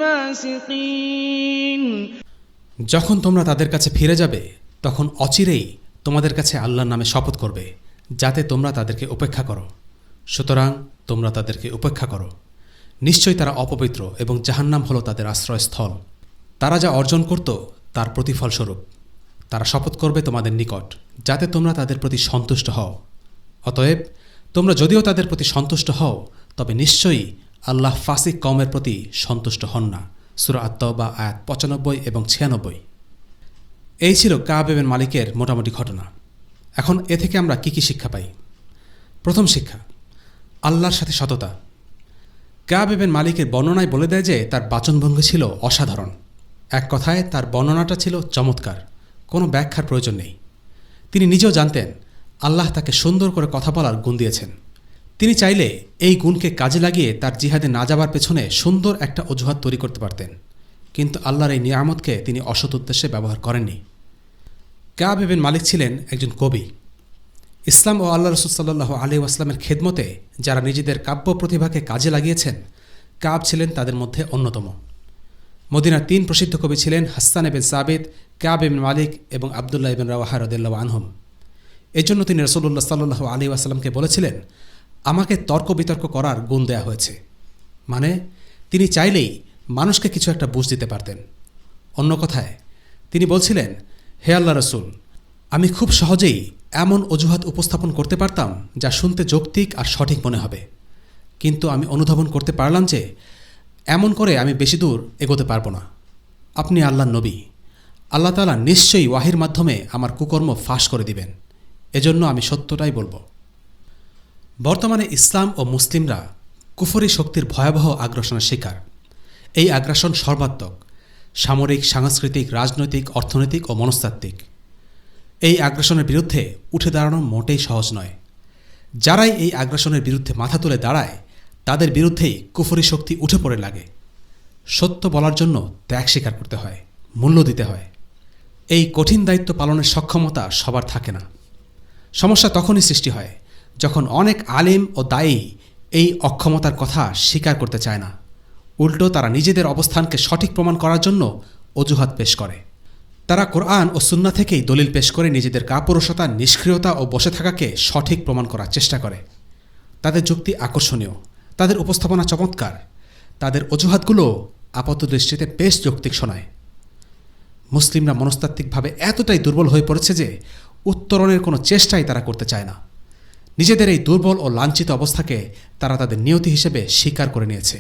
الفاسقين যখন তোমরা তাদের কাছে ফিরে যাবে তখন অচিরেই তোমাদের কাছে আল্লাহর নামে শপথ করবে যাতে তোমরা তাদেরকে উপেক্ষা করো। সুতরাং তোমরা তাদেরকে উপেক্ষা করো। নিশ্চয়ই তারা অপবিত্র এবং জাহান্নাম হলো তাদের আশ্রয়স্থল। তারা যা অর্জন করত তার প্রতিফলস্বরূপ তারা শপথ করবে তোমাদের নিকট যাতে তোমরা তাদের প্রতি সন্তুষ্ট হও। অতএব তোমরা যদিও তাদের প্রতি সন্তুষ্ট হও তবে নিশ্চয়ই আল্লাহ ফাসিক কওমের প্রতি সন্তুষ্ট হন না। সূরা আত-তাওবা আয়াত ৯৫ এবং ৯৬। এই ছিল কাব ইবনে মালিকের মোটামুটি ঘটনা। এখন এ থেকে আমরা কি কি শিক্ষা পাই? প্রথম শিক্ষা, আল্লাহর সাথে সততা। কাব ইবনে মালিকের বর্ণনায় বলে দেয় যে তার বাচনভঙ্গি ছিল অসাধারণ। এক কথায় তার বর্ণনাটা ছিল চমৎকার, কোনো ব্যাখ্যার প্রয়োজন নেই। তিনি নিজেও জানতেন আল্লাহ তাকে সুন্দর করে কথা বলার গুণ দিয়েছেন। তিনি চাইলে এই গুণকে কাজে লাগিয়ে তার জিহাদে না যাবার পেছনে সুন্দর একটা অজুহাত তৈরি করতে পারতেন, কিন্তু আল্লাহর এই নিয়ামতকে তিনি অসৎ উদ্দেশ্যে ব্যবহার করেননি। কাব ইবনে মালিক ছিলেন একজন কবি। ইসলাম ও আল্লাহ রাসূল সাল্লাল্লাহু আলাইহি ওয়াসাল্লামের খেদমতে যারা নিজেদের কাব্য প্রতিভাকে কাজে লাগিয়েছেন, কাব ছিলেন তাদের মধ্যে অন্যতম। মদিনার ৩ প্রসিদ্ধ কবি ছিলেন হাসসান ইবনে সাবিত, কাব ইবনে মালিক এবং আবদুল্লাহ ইবনে রাওয়াহা রাদিয়াল্লাহু আনহুম। এজন্য তিনি রাসূলুল্লাহ সাল্লাল্লাহু আলাইহি ওয়াসাল্লামকে বলেছিলেন, আমাকে তর্ক বিতর্ক করার গুণ দেয়া হয়েছে। মানে তিনি চাইলেই মানুষকে কিছু একটা বুঝ দিতে পারতেন। অন্য কথায় তিনি বলছিলেন, হে আল্লাহ রাসূল, আমি খুব সহজেই এমন অজুহাত উপস্থাপন করতে পারতাম যা শুনতে যৌক্তিক আর সঠিক মনে হবে, কিন্তু আমি অনুধাবন করতে পারলাম যে এমন করে আমি বেশি দূর এগোতে পারবো না। আপনি আল্লাহর নবী, আল্লাহ তাআলা নিশ্চয়ই ওয়াহির মাধ্যমে আমার কুকর্ম ফাঁস করে দিবেন, এজন্য আমি সত্যটাই বলবো। বর্তমানে ইসলাম ও মুসলিমরা কুফরি শক্তির ভয়াবহ আগ্রাসনের শিকার। এই আগ্রাসন সর্বাত্মক, সামরিক, সাংস্কৃতিক, রাজনৈতিক, অর্থনৈতিক ও মনস্তাত্ত্বিক। এই আগ্রাসনের বিরুদ্ধে উঠে দাঁড়ানো মোটেই সহজ নয়। যারাই এই আগ্রাসনের বিরুদ্ধে মাথা তুলে দাঁড়ায় তাদের বিরুদ্ধেই কুফরি শক্তি উঠে পড়ে লাগে। সত্য বলার জন্য ত্যাগ স্বীকার করতে হয়, মূল্য দিতে হয়। এই কঠিন দায়িত্ব পালনের সক্ষমতা সবার থাকে না। সমস্যা তখনই সৃষ্টি হয় যখন অনেক আলেম ও দায়ী এই অক্ষমতার কথা স্বীকার করতে চায় না। উল্টো তারা নিজেদের অবস্থানকে সঠিক প্রমাণ করার জন্য অজুহাত পেশ করে। তারা কোরআন ও সুন্নাহ থেকেই দলিল পেশ করে নিজেদের কাপুরুষতা, নিষ্ক্রিয়তা ও বসে থাকাকে সঠিক প্রমাণ করার চেষ্টা করে। তাদের যুক্তি আকর্ষণীয়, তাদের উপস্থাপনা চমৎকার, তাদের অজুহাতগুলো আপাতদৃষ্টিতে বেশ যৌক্তিক শোনায়। মুসলিমরা মনস্তাত্ত্বিকভাবে এতটাই দুর্বল হয়ে পড়েছে যে উত্তরণের কোনো চেষ্টাই তারা করতে চায় না। নিজেদের এই দুর্বল ও লাঞ্ছিত অবস্থাকে তারা তাদের নিয়তি হিসেবে স্বীকার করে নিয়েছে।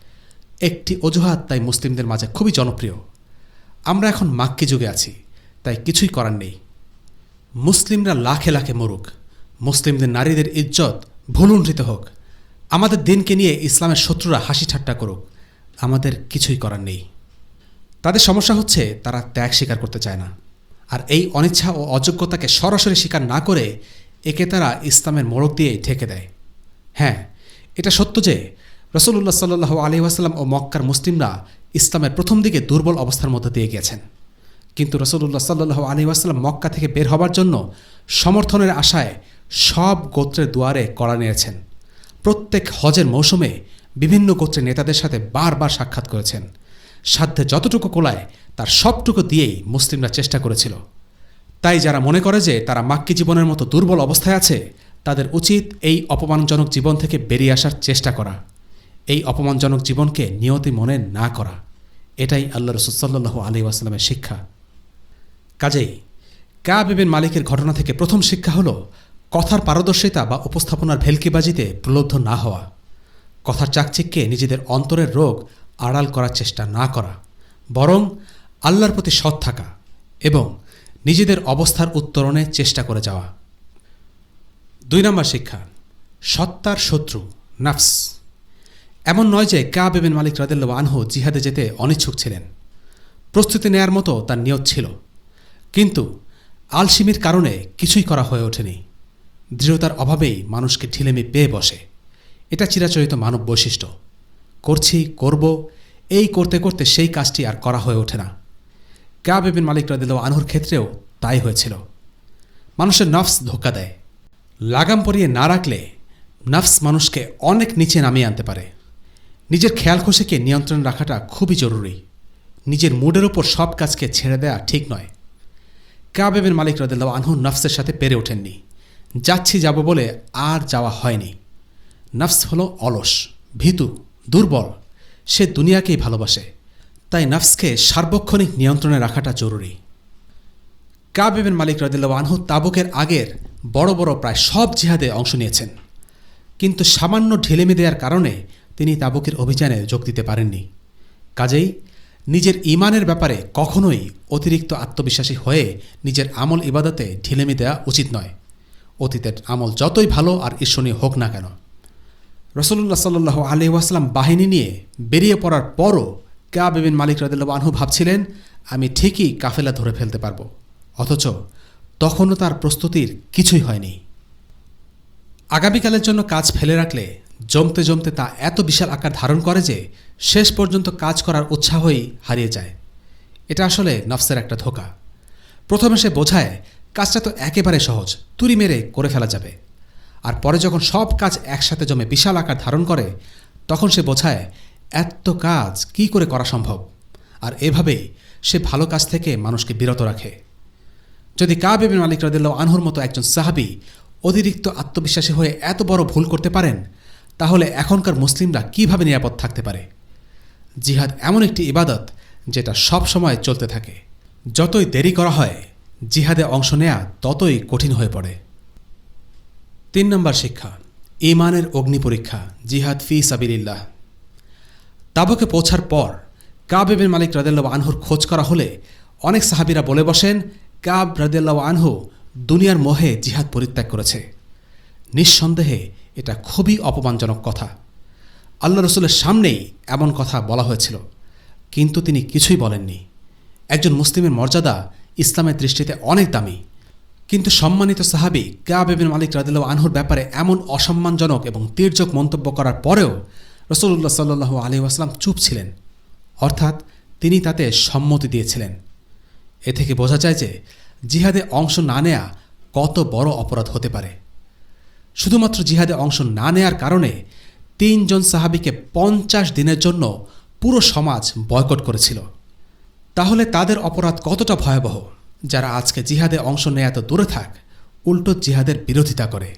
একটি অজুহাত তাই মুসলিমদের মাঝে খুবই জনপ্রিয়। আমরা এখন মাক্কি যুগে আছি, তাই কিছুই করার নেই। মুসলিমরা লাখে লাখে মরুক, মুসলিমদের নারীদের ইজ্জত ভুলুণ্ঠিত হোক, আমাদের দিনকে নিয়ে ইসলামের শত্রুরা হাসি ঠাট্টা করুক, আমাদের কিছুই করার নেই। তাদের সমস্যা হচ্ছে তারা ত্যাগ স্বীকার করতে চায় না। আর এই অনিচ্ছা ও অযোগ্যতাকে সরাসরি স্বীকার না করে একে তারা ইসলামের মোড়ক দিয়েই ঠেকে দেয়। হ্যাঁ, এটা সত্য যে রাসূলুল্লাহ সাল্লাল্লাহু আলাইহি ওয়াসাল্লাম ও মক্কার মুসলিমরা ইসলামের প্রথম দিকে দুর্বল অবস্থার মধ্যে দিয়ে গিয়েছেন। কিন্তু রাসূলুল্লাহ সাল্লাল্লাহু আলাইহি ওয়াসাল্লাম মক্কা থেকে বের হবার জন্য সমর্থনের আশায় সব গোত্রের দুয়ারে কড়া নেড়েছেন। প্রত্যেক হজের মৌসুমে বিভিন্ন গোত্রের নেতাদের সাথে বারবার সাক্ষাৎ করেছেন। সাধ্যে যতটুকু কোলায় তার সবটুকু দিয়েই মুসলিমরা চেষ্টা করেছিল। তাই যারা মনে করে যে তারা মাক্কি জীবনের মতো দুর্বল অবস্থায় আছে, তাদের উচিত এই অপমানজনক জীবন থেকে বেরিয়ে আসার চেষ্টা করা, এই অপমানজনক জীবনকে নিয়তি মনে না করা। এটাই আল্লাহ রাসূল সাল্লাল্লাহু আলাইহি ওয়াসাল্লামের শিক্ষা। কাজেই কাব ইবনে মালিকের ঘটনা থেকে প্রথম শিক্ষা হলো কথার পারদর্শিতা বা উপস্থাপনার ভেলকিবাজিতে প্রলুব্ধ না হওয়া, কথার চাকচিক্যে নিজেদের অন্তরের রোগ আড়াল করার চেষ্টা না করা, বরং আল্লাহর প্রতি সৎ থাকা এবং নিজেদের অবস্থার উত্তরণে চেষ্টা করে যাওয়া। ২ নম্বর শিক্ষা, সত্তার শত্রু নাফস। এমন নয় যে কাব ইবনে মালিক রাদিয়াল্লাহু আনহু জিহাদে যেতে অনিচ্ছুক ছিলেন। প্রস্তুতি নেয়ার মতো তার নিয়ত ছিল, কিন্তু আলসিমির কারণে কিছুই করা হয়ে ওঠেনি। দৃঢ়তার অভাবেই মানুষকে ঢিলেমি পেয়ে বসে। এটা চিরাচরিত মানব বৈশিষ্ট্য। করছি, করব, এই করতে করতে সেই কাজটি আর করা হয়ে ওঠে না। কাব ইবনে মালিক রাদিয়াল্লাহু আনহুর ক্ষেত্রেও তাই হয়েছিল। মানুষের নফস ধোঁকা দেয়। লাগাম পরিয়ে না রাখলে নফস মানুষকে অনেক নিচে নামিয়ে আনতে পারে। নিজের খেয়াল খুশিকে নিয়ন্ত্রণ রাখাটা খুবই জরুরি। নিজের মুডের ওপর সব কাজকে ছেড়ে দেওয়া ঠিক নয়। কাব ইবনে মালিক রাদিয়াল্লাহু আনহু নফসের সাথে পেরে ওঠেননি। যাচ্ছি যাব বলে আর যাওয়া হয়নি। নফস হলো অলস, ভীতু, দুর্বল। সে দুনিয়াকেই ভালোবাসে। তাই নফসকে সার্বক্ষণিক নিয়ন্ত্রণে রাখাটা জরুরি। কাব ইবনে মালিক রাদিয়াল্লাহু আনহু তাবুকের আগের বড় বড় প্রায় সব জিহাদে অংশ নিয়েছেন, কিন্তু সামান্য ঢিলেমি দেওয়ার কারণে তিনি তাবুকের অভিযানে যোগ দিতে পারেননি। কাজেই নিজের ঈমানের ব্যাপারে কখনোই অতিরিক্ত আত্মবিশ্বাসী হয়ে নিজের আমল ইবাদতে ঢিলেমি দেওয়া উচিত নয়, অতীতের আমল যতই ভালো আর ঈর্ষণীয় হোক না কেন। রাসূলুল্লাহ সাল্লাল্লাহু আলাইহি ওয়াসাল্লাম বাহিনী নিয়ে বেরিয়ে পড়ার পরও কাব ইবনে মালিক রাদিয়াল্লাহু আনহু ভাবছিলেন, আমি ঠিকই কাফেলা ধরে ফেলতে পারব, অথচ তখনও তার প্রস্তুতির কিছুই হয়নি। আগামীকালের জন্য কাজ ফেলে রাখলে জমতে জমতে তা এত বিশাল আকার ধারণ করে যে শেষ পর্যন্ত কাজ করার উৎসাহই হারিয়ে যায়। এটা আসলে নফসের একটা ধোঁকা। প্রথমে সে বোঝায় কাজটা তো একেবারে সহজ, তুড়ি মেরে করে ফেলা যাবে, আর পরে যখন সব কাজ একসাথে জমে বিশাল আকার ধারণ করে তখন সে বোঝায় এত কাজ কি করে করা সম্ভব, আর এভাবেই সে ভালো কাজ থেকে মানুষকে বিরত রাখে। যদি কাব ইবনে মালিক রাদিয়াল্লাহু আনহুর মতো একজন সাহাবী অতিরিক্ত আত্মবিশ্বাসী হয়ে এত বড় ভুল করতে পারেন, তাহলে এখনকার মুসলিমরা কিভাবে নিরাপদ থাকতে পারে? জিহাদ এমন একটি ইবাদত যেটা সব সময় চলতে থাকে। যতই দেরি করা হয় জিহাদে অংশ নেয়া ততই কঠিন হয়ে পড়ে। ৩ নম্বর শিক্ষা, ঈমানের অগ্নি পরীক্ষা, জিহাদ ফি সাবিলিল্লাহ। তাবুকে পৌঁছার পর কাব ইবনে মালিক রাদিয়াল্লাহু আনহুর খোঁজ করা হলে অনেক সাহাবীরা বলে বসেন কাব রাদিয়াল্লাহু আনহু দুনিয়ার মোহে জিহাদ পরিত্যাগ করেছে। নিঃসন্দেহে এটা খুবই অপমানজনক কথা। আল্লাহ রসুলের সামনেই এমন কথা বলা হয়েছিল, কিন্তু তিনি কিছুই বলেননি। একজন মুসলিমের মর্যাদা ইসলামের দৃষ্টিতে অনেক দামি, কিন্তু সম্মানিত সাহাবী কাব ইবনে মালিক রাদিয়াল্লাহু আনহুর ব্যাপারে এমন অসম্মানজনক এবং তীর্যক মন্তব্য করার পরেও রাসূলুল্লাহ সাল্লাল্লাহু আলাইহি ওয়াসাল্লাম চুপ ছিলেন, অর্থাৎ তিনি তাতে সম্মতি দিয়েছিলেন। এ থেকে বোঝা যায় যে জিহাদে অংশ না নেয়া কত বড় অপরাধ হতে পারে। শুধুমাত্র জিহাদে অংশ না নেয়ার কারণে ৩ জন সাহাবীকে ৫০ দিনের জন্য পুরো সমাজ বয়কট করেছিল। তাহলে তাদের অপরাধ কতটা ভয়াবহ, যারা আজকে জিহাদে অংশ নেয়া তো দূরে থাক, উল্টো জিহাদের বিরোধিতা করে।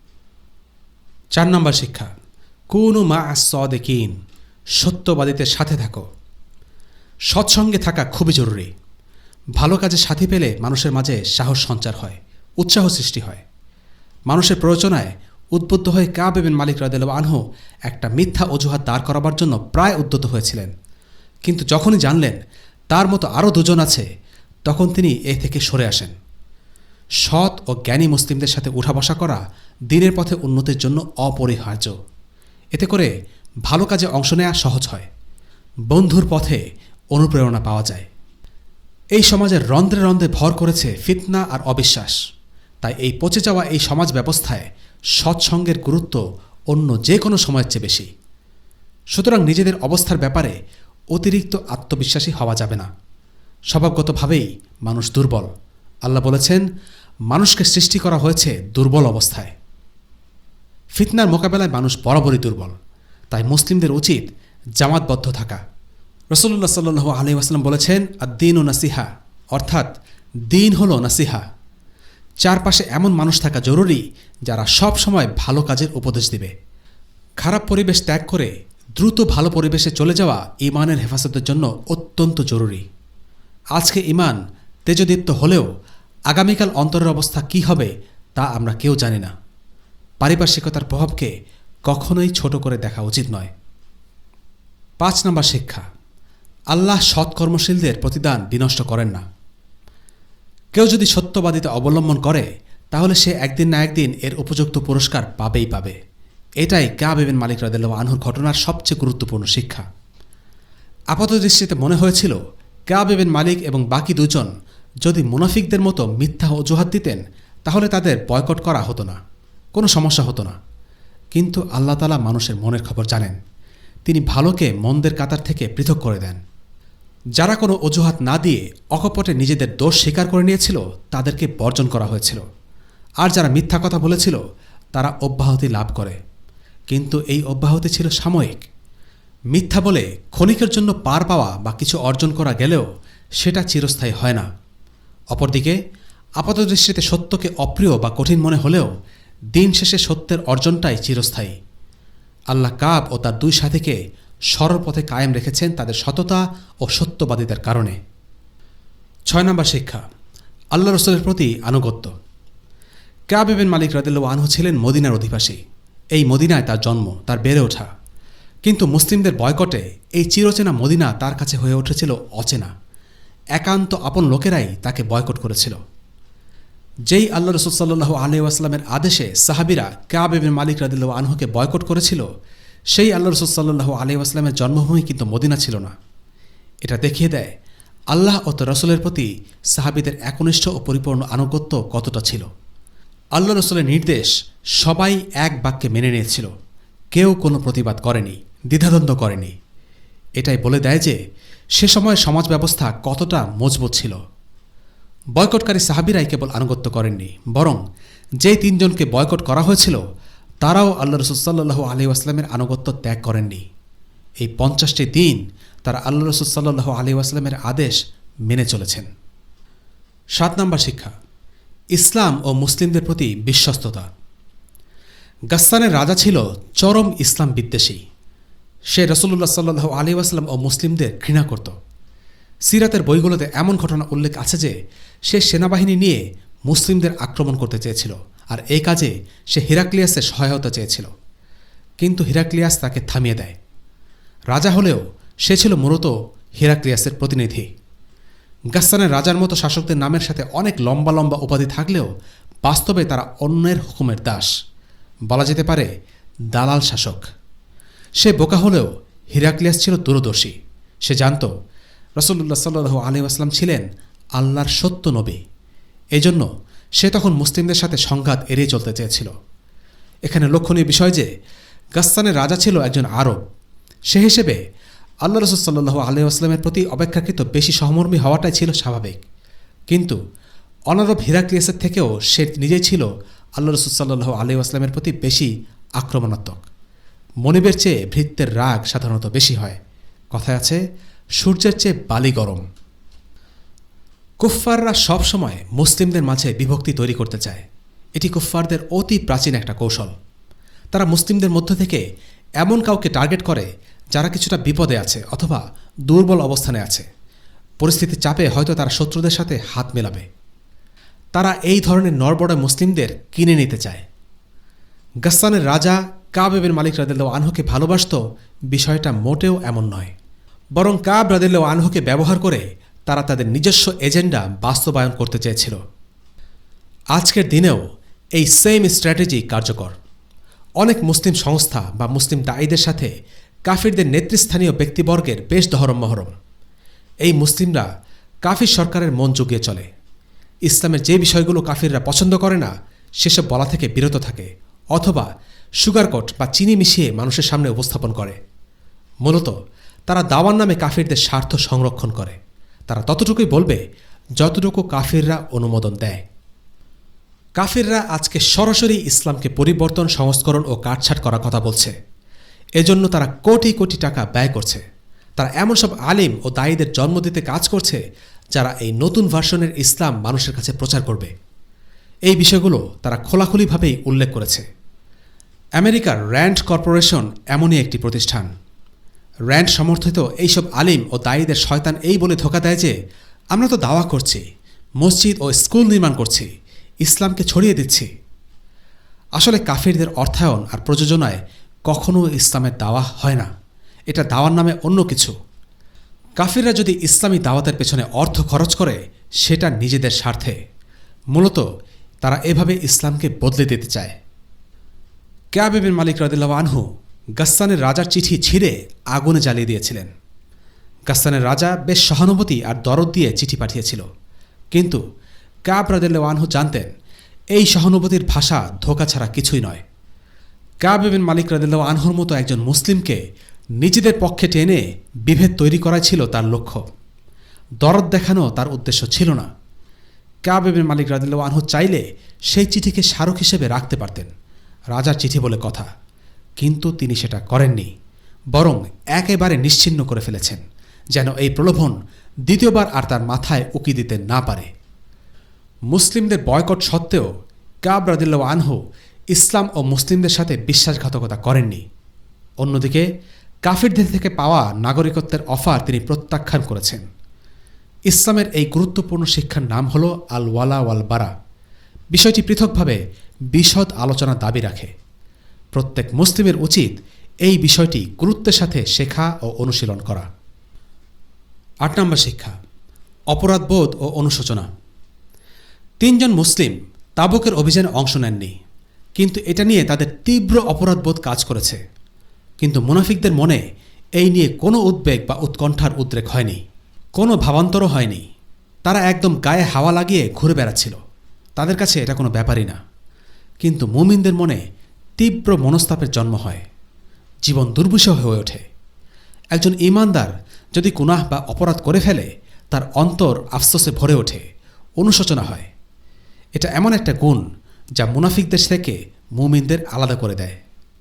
৪ নম্বর শিক্ষা, কুনু মা আস-সাদিকিন, সত্যবাদীদের সাথে থাকো। সৎসঙ্গে থাকা খুবই জরুরি। ভালো কাজে সাথী পেলে মানুষের মাঝে সাহস সঞ্চার হয়, উৎসাহ সৃষ্টি হয়। মানুষের প্ররোচনায় উদ্বুদ্ধ হয়ে কাব ইবনে মালিক রাদিয়াল্লাহু আনহু একটা মিথ্যা অজুহাত দাঁড় করাবার জন্য প্রায় উদ্যত হয়েছিলেন, কিন্তু যখনই জানলেন তার মতো আরও ২ জন আছে, তখন তিনি এ থেকে সরে আসেন। সৎ ও জ্ঞানী মুসলিমদের সাথে উঠা বসা করা দিনের পথে উন্নতির জন্য অপরিহার্য। এতে করে ভালো কাজে অংশ নেওয়া সহজ হয়, বন্ধুর পথে অনুপ্রেরণা পাওয়া যায়। এই সমাজের রন্ধ্রে রন্ধ্রে ভর করেছে ফিতনা আর অবিশ্বাস, তাই এই পচে যাওয়া এই সমাজ ব্যবস্থায় সৎসঙ্গের গুরুত্ব অন্য যে কোনো সময়ের চেয়ে বেশি। সুতরাং নিজেদের অবস্থার ব্যাপারে অতিরিক্ত আত্মবিশ্বাসী হওয়া যাবে না। স্বভাবগতভাবেই মানুষ দুর্বল। আল্লাহ বলেছেন, মানুষকে সৃষ্টি করা হয়েছে দুর্বল অবস্থায়। ফিতনার মোকাবেলায় মানুষ বরাবরই দুর্বল, তাই মুসলিমদের উচিত জামাতবদ্ধ থাকা। রাসূলুল্লাহ সাল্লাল্লাহু আলাইহি ওয়াসাল্লাম বলেছেন, আদ-দীনু নাসিহা, অর্থাৎ দিন হলো নাসিহা। চারপাশে এমন মানুষ থাকা জরুরি যারা সব সময় ভালো কাজের উপদেশ দিবে। খারাপ পরিবেশ ত্যাগ করে দ্রুত ভালো পরিবেশে চলে যাওয়া ঈমানের হেফাজতের জন্য অত্যন্ত জরুরি। আজকে ঈমান তেজদীপ্ত হলেও আগামীকাল অন্তরের অবস্থা কী হবে তা আমরা কেউ জানি না। পারিপার্শ্বিকতার প্রভাবকে কখনোই ছোট করে দেখা উচিত নয়। ৫ নম্বর শিক্ষা, আল্লাহ সৎকর্মশীলদের প্রতিদান বিনষ্ট করেন না। কেউ যদি সত্যবাদিতা অবলম্বন করে তাহলে সে একদিন না একদিন এর উপযুক্ত পুরস্কার পাবেই পাবে। এটাই কাব ইবনে মালিক রাদিয়াল্লাহু আনহুর ঘটনার সবচেয়ে গুরুত্বপূর্ণ শিক্ষা। আপাতদৃষ্টিতে মনে হয়েছিল কাব ইবনে মালিক এবং বাকি ২ জন যদি মুনাফিকদের মতো মিথ্যা অজুহাত দিতেন তাহলে তাদের বয়কট করা হতো না, কোনো সমস্যা হতো না। কিন্তু আল্লাহ তাআলা মানুষের মনের খবর জানেন। তিনি ভালোকে মন্দের কাতার থেকে পৃথক করে দেন। যারা কোনো অজুহাত না দিয়ে অকপটে নিজেদের দোষ স্বীকার করে নিয়েছিল তাদেরকে বর্জন করা হয়েছিল। আর যারা মিথ্যা কথা বলেছিল তারা অব্যাহতি লাভ করে, কিন্তু এই অব্যাহতি ছিল সাময়িক। মিথ্যা বলে ক্ষণিকের জন্য পার পাওয়া বা কিছু অর্জন করা গেলেও সেটা চিরস্থায়ী হয় না। অপরদিকে আপাতদৃষ্টিতে সত্যকে অপ্রিয় বা কঠিন মনে হলেও দিন শেষে সত্যের অর্জনটাই চিরস্থায়ী। আল্লাহ কাব ও তার দুই সাথীকে সরল পথে কায়েম রেখেছেন তাদের সততা ও সত্যবাদিতার কারণে। 6 নম্বর শিক্ষা, আল্লাহ রসুলের প্রতি আনুগত্য। কাব বিন মালিক রাদিয়াল্লাহু আনহু ছিলেন মদিনার অধিবাসী। এই মদিনায় তার জন্ম, তার বেড়ে ওঠা। কিন্তু মুসলিমদের বয়কটে এই চিরচেনা মদিনা তার কাছে হয়ে উঠেছিল অচেনা। একান্ত আপন লোকেরাই তাকে বয়কট করেছিল। যেই আল্লাহ রসুল সাল্লাল্লাহু আলাইহি ওয়াসাল্লামের আদেশে সাহাবীরা কাব বিন মালিক রাদিয়াল্লাহু আনহুকে বয়কট করেছিল, সেই আল্লাহ রসুল সাল্লাল্লাহু আলাইহি ওয়াসাল্লামের জন্মভূমি কিন্তু মদিনা ছিল না। এটা দেখিয়ে দেয় আল্লাহ ও তার রসুলের প্রতি সাহাবীদের একনিষ্ঠ ও পরিপূর্ণ আনুগত্য কতটা ছিল। আল্লাহ রসুলের নির্দেশ সবাই এক বাক্যে মেনে নিয়েছিল, কেউ কোনো প্রতিবাদ করেনি, দ্বিধাদ্বন্দ্ব করেনি। এটাই বলে দেয় যে সে সময় সমাজ ব্যবস্থা কতটা মজবুত ছিল। বয়কটকারী সাহাবীরাই কেবল আনুগত্য করেননি, বরং যে 3 জনকে বয়কট করা হয়েছিল তারাও আল্লাহ রসুল সাল্লাল্লাহু আলাইহি ওয়াসাল্লামের আনুগত্য ত্যাগ করেননি। এই 50টি দিন তারা আল্লাহ রসুল সাল্লাল্লাহু আলাইহি ওয়াসাল্লামের আদেশ মেনে চলেছেন। 7 নম্বর শিক্ষা, ইসলাম ও মুসলিমদের প্রতি বিশ্বস্ততা। গাসসানের রাজা ছিল চরম ইসলাম বিদ্বেষী। সে রাসূলুল্লাহ সাল্লাল্লাহু আলাইহি ওয়াসাল্লাম ও মুসলিমদের ঘৃণা করত। সিরাতের বইগুলোতে এমন ঘটনা উল্লেখ আছে যে সে সেনাবাহিনী নিয়ে মুসলিমদের আক্রমণ করতে চেয়েছিল, আর এই কাজে সে হিরাক্লিয়াসের সহায়তা চেয়েছিল। কিন্তু হিরাক্লিয়াস তাকে থামিয়ে দেয়। রাজা হলেও সে ছিল মূলত হিরাক্লিয়াসের প্রতিনিধি। গাসসানের রাজার মতো শাসকদের নামের সাথে অনেক লম্বা লম্বা উপাধি থাকলেও বাস্তবে তারা অন্যের হুকুমের দাস, বলা যেতে পারে দালাল শাসক। সে বোকা হলেও হিরাক্লিয়াস ছিল দূরদর্শী। সে জানত রাসূলুল্লাহ সাল্লাল্লাহু আলাইহি ওয়াসাল্লাম ছিলেন আল্লাহর সত্য নবী। এজন্য সে তখন মুসলিমদের সাথে সংঘাত এড়িয়ে চলতে চেয়েছিল। এখানে লক্ষণীয় বিষয় যে গাসসানের রাজা ছিল একজন আরব। সে হিসেবে আল্লাহ রসুল সাল্লাল্লাহু আলাইহি ওয়াসাল্লামের প্রতি অপেক্ষাকৃত বেশি সহমর্মী হওয়াটাই ছিল স্বাভাবিক। কিন্তু অনারব হিরাক্লিয়াসের থেকেও সে নিজেই ছিল আল্লাহ রসুল সাল্লাল্লাহু আলাইহি ওয়াসাল্লামের প্রতি বেশি আক্রমণাত্মক। মনিবের চেয়ে ভৃত্যের রাগ সাধারণত বেশি হয়। কথায় আছে, সূর্যের চেয়ে বালি গরম। কুফফাররা সবসময় মুসলিমদের মাঝে বিভক্তি তৈরি করতে চায়। এটি কুফফারদের অতি প্রাচীন একটা কৌশল। তারা মুসলিমদের মধ্য থেকে এমন কাউকে টার্গেট করে যারা কিছুটা বিপদে আছে অথবা দুর্বল অবস্থানে আছে। পরিস্থিতির চাপে হয়তো তারা শত্রুদের সাথে হাত মেলাবে। তারা এই ধরনের নড়বড়ে মুসলিমদের কিনে নিতে চায়। গাসসানের রাজা কাব বিন মালিক রাদিয়াল্লাহু আনহুকে ভালোবাসত, বিষয়টা মোটেও এমন নয়। বরং কাব রাদিয়াল্লাহু আনহুকে ব্যবহার করে তারা তাদের নিজস্ব এজেন্ডা বাস্তবায়ন করতে চেয়েছিল। আজকের দিনেও এই সেম স্ট্র্যাটেজি কার্যকর। অনেক মুসলিম সংস্থা বা মুসলিম দায়ীদের সাথে কাফিরদের নেতৃস্থানীয় ব্যক্তিবর্গের বেশ দহরম মহরম। এই মুসলিমরা কাফির সরকারের মন জুগিয়ে চলে। ইসলামের যে বিষয়গুলো কাফিররা পছন্দ করে না সেসব বলা থেকে বিরত থাকে, অথবা সুগারকোট বা চিনি মিশিয়ে মানুষের সামনে উপস্থাপন করে। মূলত তারা দাওয়ার নামে কাফিরদের স্বার্থ সংরক্ষণ করে। তারা ততটুকুই বলবে যতটুকু কাফিররা অনুমোদন দেয়। কাফিররা আজকে সরাসরি ইসলামকে পরিবর্তন, সংস্করণ ও কাটছাঁট করার কথা বলছে। এজন্য তারা কোটি কোটি টাকা ব্যয় করছে। তারা এমন সব আলিম ও দায়ীদের জন্ম দিতে কাজ করছে যারা এই নতুন ভার্সনের ইসলাম মানুষের কাছে প্রচার করবে। এই বিষয়গুলো তারা খোলাখুলিভাবেই উল্লেখ করেছে। আমেরিকার র্যান্ড কর্পোরেশন এমনই একটি প্রতিষ্ঠান। র্যান্ড সমর্থিত এইসব আলিম ও দায়ীদের শয়তান এই বলে ধোঁকা দেয় যে আমরা তো দাওয়া করছি, মসজিদ ও স্কুল নির্মাণ করছি, ইসলামকে ছড়িয়ে দিচ্ছি। আসলে কাফিরদের অর্থায়ন আর প্রযোজনায় কখনও ইসলামের দাওয়া হয় না। এটা দাওয়ার নামে অন্য কিছু। কাফিররা যদি ইসলামী দাওয়াতের পেছনে অর্থ খরচ করে সেটা নিজেদের স্বার্থে। মূলত তারা এভাবে ইসলামকে বদলে দিতে চায়। কাব বিন মালিক রাদিয়াল্লাহু আনহু গাসসানের রাজার চিঠি ছিঁড়ে আগুনে জ্বালিয়ে দিয়েছিলেন। গাসসানের রাজা বেশ সহানুভূতি আর দরদ দিয়ে চিঠি পাঠিয়েছিল, কিন্তু কাব রাদিয়াল্লাহু আনহু জানতেন এই সহানুভূতির ভাষা ধোঁকা ছাড়া কিছুই নয়। কাব বিন মালিক রাদিয়াল্লাহু আনহুর মতো একজন মুসলিমকে নিজেদের পক্ষে টেনে বিভেদ তৈরি করাই ছিল তার লক্ষ্য। দরদ দেখানো তার উদ্দেশ্য ছিল না। কাব ইবনে মালিক রাদিয়াল্লাহু আনহু চাইলে সেই চিঠিকে স্মারক হিসেবে রাখতে পারতেন, রাজার চিঠি বলে কথা, কিন্তু তিনি সেটা করেননি, বরং একেবারে নিশ্চিহ্ন করে ফেলেছেন, যেন এই প্রলোভন দ্বিতীয়বার আর তার মাথায় উকি দিতে না পারে। মুসলিমদের বয়কট সত্ত্বেও কাব রাদিয়াল্লাহু আনহু ইসলাম ও মুসলিমদের সাথে বিশ্বাসঘাতকতা করেননি। অন্যদিকে কাফিরদের থেকে পাওয়া নাগরিকত্বের অফার তিনি প্রত্যাখ্যান করেছেন। ইসলামের এই গুরুত্বপূর্ণ শিক্ষার নাম হল আল ওয়ালা ওয়াল বারা। বিষয়টি পৃথকভাবে বিশদ আলোচনা দাবি রাখে। প্রত্যেক মুসলিমের উচিত এই বিষয়টি গুরুত্বের সাথে শেখা ও অনুশীলন করা। ৮ নম্বর শিক্ষা, অপরাধবোধ ও অনুশোচনা। ৩ জন মুসলিম তাবুকের অভিযানে অংশ নেননি, কিন্তু এটা নিয়ে তাদের তীব্র অপরাধবোধ কাজ করেছে। কিন্তু মুনাফিকদের মনে এই নিয়ে কোনো উদ্বেগ বা উৎকণ্ঠার উদ্রেক হয়নি, কোনো ভাবান্তরও হয়নি। তারা একদম গায়ে হাওয়া লাগিয়ে ঘুরে বেড়াচ্ছিল, তাদের কাছে এটা কোনো ব্যাপারই না। কিন্তু মুমিনদের মনে তীব্র মনস্তাপের জন্ম হয়, জীবন দুর্বিষহ হয়ে ওঠে। একজন ঈমানদার যদি গুনাহ বা অপরাধ করে ফেলে, তার অন্তর আফসোসে ভরে ওঠে, অনুশোচনা হয়। এটা এমন একটা গুণ যা মুনাফিকদের থেকে মুমিনদের আলাদা করে দেয়।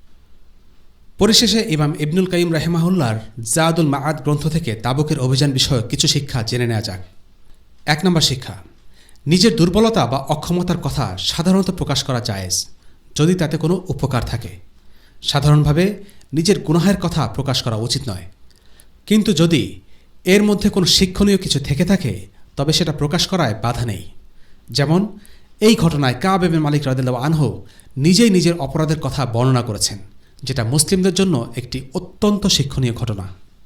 পরিশেষে ইমাম ইবনুল কাইয়িম রাহিমাহুল্লাহর জাদুল মাআদ গ্রন্থ থেকে তাবুকের অভিযান বিষয়ক কিছু শিক্ষা জেনে নেওয়া যাক। ১ নম্বর শিক্ষা, নিজের দুর্বলতা বা অক্ষমতার কথা সাধারণত প্রকাশ করা জায়েজ, যদি তাতে কোনো উপকার থাকে। সাধারণভাবে নিজের গুনাহের কথা প্রকাশ করা উচিত নয়, কিন্তু যদি এর মধ্যে কোনো শিক্ষণীয় কিছু থেকে থাকে তবে সেটা প্রকাশ করায় বাধা নেই। যেমন এই ঘটনায় কাব ইবনে মালিক রাদিয়াল্লাহু আনহু নিজেই নিজের অপরাধের কথা বর্ণনা করেছেন, যেটা মুসলিমদের জন্য একটি অত্যন্ত শিক্ষণীয় ঘটনা।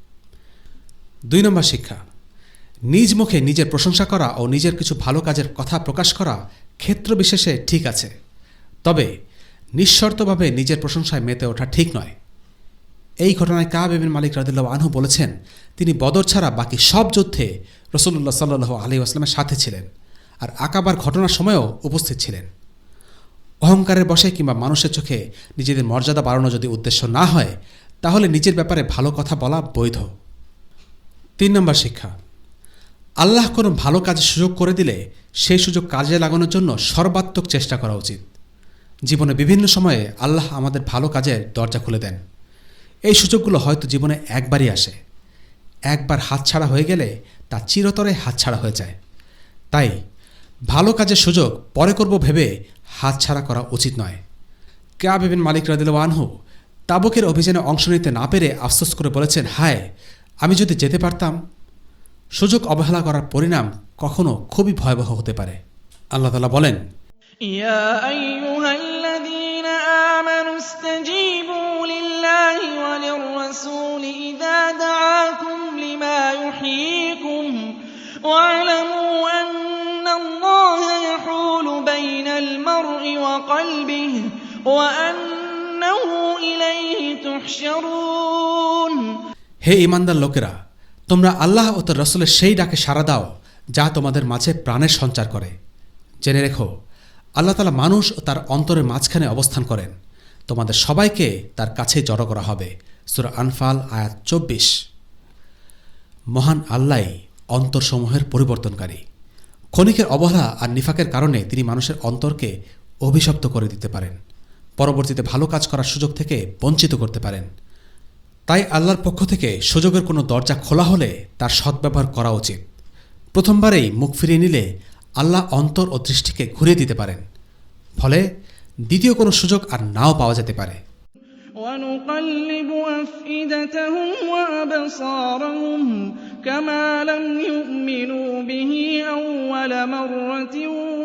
২ নম্বর শিক্ষা, নিজ মুখে নিজের প্রশংসা করা ও নিজের কিছু ভালো কাজের কথা প্রকাশ করা ক্ষেত্র বিশেষে ঠিক আছে, তবে নিঃশর্তভাবে নিজের প্রশংসায় মেতে ওঠা ঠিক নয়। এই ঘটনায় কাব ইবনে মালিক রাদিয়াল্লাহু আনহু বলেছেন, তিনি বদর ছাড়া বাকি সব যুদ্ধে রাসূলুল্লাহ সাল্লাল্লাহু আলাইহি ওয়াসাল্লামের সাথে ছিলেন, আর আকাবার ঘটনার সময়ও উপস্থিত ছিলেন। অহংকারের বশে কিংবা মানুষের চোখে নিজেদের মর্যাদা বাড়ানো যদি উদ্দেশ্য না হয়, তাহলে নিজের ব্যাপারে ভালো কথা বলা বৈধ। ৩ নম্বর শিক্ষা, আল্লাহ কোনো ভালো কাজে সুযোগ করে দিলে সেই সুযোগ কাজে লাগানোর জন্য সর্বাত্মক চেষ্টা করা উচিত। জীবনে বিভিন্ন সময়ে আল্লাহ আমাদের ভালো কাজের দরজা খুলে দেন। এই সুযোগগুলো হয়তো জীবনে একবারই আসে। একবার হাতছাড়া হয়ে গেলে তা চিরতরে হাতছাড়া হয়ে যায়। তাই ভালো কাজের সুযোগ পরে করব ভেবে হাতছাড়া করা উচিত নয়। কাব ইবনে মালিক রাদিয়াল্লাহু আনহু তাবুকের অভিযানে অংশ নিতে না পেরে আফসোস করে বলেছেন, হায়, আমি যদি যেতে পারতাম। সুযোগ অবহেলা করার পরিণাম কখনো খুবই ভয়াবহ হতে পারে। আল্লাহ তাআলা বলেন, ইয়া আইয়ুহাল্লাযীনা আমানু ইসতাজীবু লিল্লাহি ওয়া লির-রাসূলি ইযা দাআকুম লিমা ইউহয়ীকুম ওয়া'লামু আন্নাল্লাহা ইয়াহুলু বাইনাল মারই ওয়া কলবিহি ওয়া আন্নাহু ইলাইহি তুহশারুন। হে ঈমানদার লোকেরা, তোমরা আল্লাহ ও তার রাসূলের সেই ডাকে সাড়া দাও যা তোমাদের মাঝে প্রাণের সঞ্চার করে। জেনে রেখো, আল্লাহ তাআলা মানুষ ও তার অন্তরের মাঝখানে অবস্থান করেন। তোমাদের সবাইকে তার কাছে জড়ো করা হবে। সূরা আনফাল আয়াত ২৪। মহান আল্লাহই অন্তরসমূহের পরিবর্তনকারী। ক্ষণিকের অবহেলা আর নিফাকের কারণে তিনি মানুষের অন্তরকে অভিশপ্ত করে দিতে পারেন, পরবর্তীতে ভালো কাজ করার সুযোগ থেকে বঞ্চিত করতে পারেন। তাই আল্লাহর পক্ষ থেকে সুযোগের কোনো দরজা খোলা হলে তার সদ্ব্যবহার করা উচিত। প্রথমবারেই মুখ ফিরিয়ে নিলে আল্লাহ অন্তর ও দৃষ্টিকে ঘুরিয়ে দিতে পারেন, ফলে দ্বিতীয় কোনো সুযোগ আর নাও পাওয়া যেতে পারে। وَنُقَلِّبُ أَفْئِدَتَهُمْ وَأَبْصَارَهُمْ كَمَا لَمْ يُؤْمِنُوا بِهِ أَوَّلَ مَرَّةٍ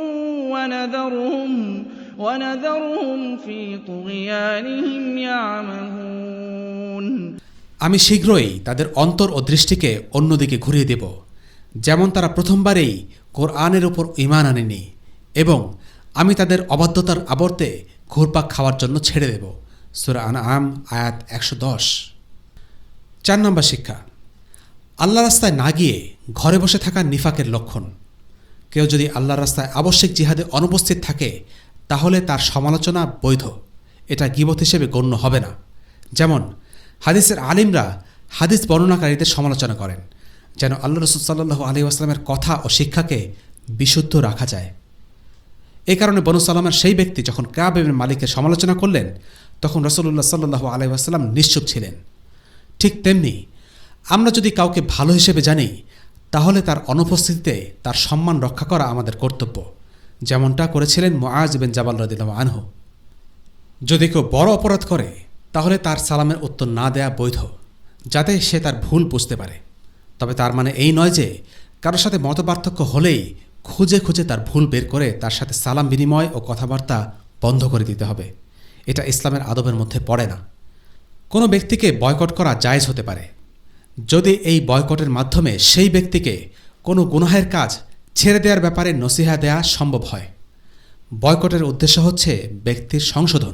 وَنَذَرُهُمْ فِي طُغْيَانِهِمْ يَعْمَهُونَ। আমি শীঘ্রই তাদের অন্তর ও দৃষ্টিকে অন্যদিকে ঘুরিয়ে দেব, যেমন তারা প্রথমবারেই কোরআনের উপর ঈমান আনেনি, এবং আমি তাদের অবাধ্যতার আবর্তে ঘুরপাক খাওয়ার জন্য ছেড়ে দেব। সূরা আনআম আয়াত ১১০। ৪ নম্বর শিক্ষা, আল্লাহ রাস্তায় না গিয়ে ঘরে বসে থাকা নিফাকের লক্ষণ। কেউ যদি আল্লাহর রাস্তায় আবশ্যিক জিহাদে অনুপস্থিত থাকে, তাহলে তার সমালোচনা বৈধ, এটা গীবত হিসেবে গণ্য হবে না। যেমন হাদিসের আলিমরা হাদিস বর্ণনাকারীদের সমালোচনা করেন, যেন আল্লাহ রাসূল সাল্লাল্লাহু আলাইহি ওয়াসাল্লামের কথা ও শিক্ষাকে বিশুদ্ধ রাখা যায়। এ কারণে বনু সালামের সেই ব্যক্তি যখন কাব ইবনে মালিকের সমালোচনা করলেন তখন রাসূলুল্লাহ সাল্লাল্লাহু আলাইহি ওয়াসাল্লাম নিশ্চুপ ছিলেন। ঠিক তেমনি আমরা যদি কাউকে ভালো হিসেবে জানি তাহলে তার অনুপস্থিতিতে তার সম্মান রক্ষা করা আমাদের কর্তব্য, যেমনটা করেছিলেন মুআজ বিন জাবাল রাদিয়াল্লাহু আনহু। যদি কেউ বড় অপরাধ করে তাহলে তার সালামের উত্তর না দেয়া বৈধ, যাতে সে তার ভুল বুঝতে পারে। তবে তার মানে এই নয় যে কারোর সাথে মতপার্থক্য হলেই খুঁজে খুঁজে তার ভুল বের করে তার সাথে সালাম বিনিময় ও কথাবার্তা বন্ধ করে দিতে হবে। এটা ইসলামের আদবের মধ্যে পড়ে না। কোনো ব্যক্তিকে বয়কট করা জায়েজ হতে পারে যদি এই বয়কটের মাধ্যমে সেই ব্যক্তিকে কোনো গুনাহের কাজ ছেড়ে দেওয়ার ব্যাপারে নসিহা দেয়া সম্ভব হয়। বয়কটের উদ্দেশ্য হচ্ছে ব্যক্তির সংশোধন।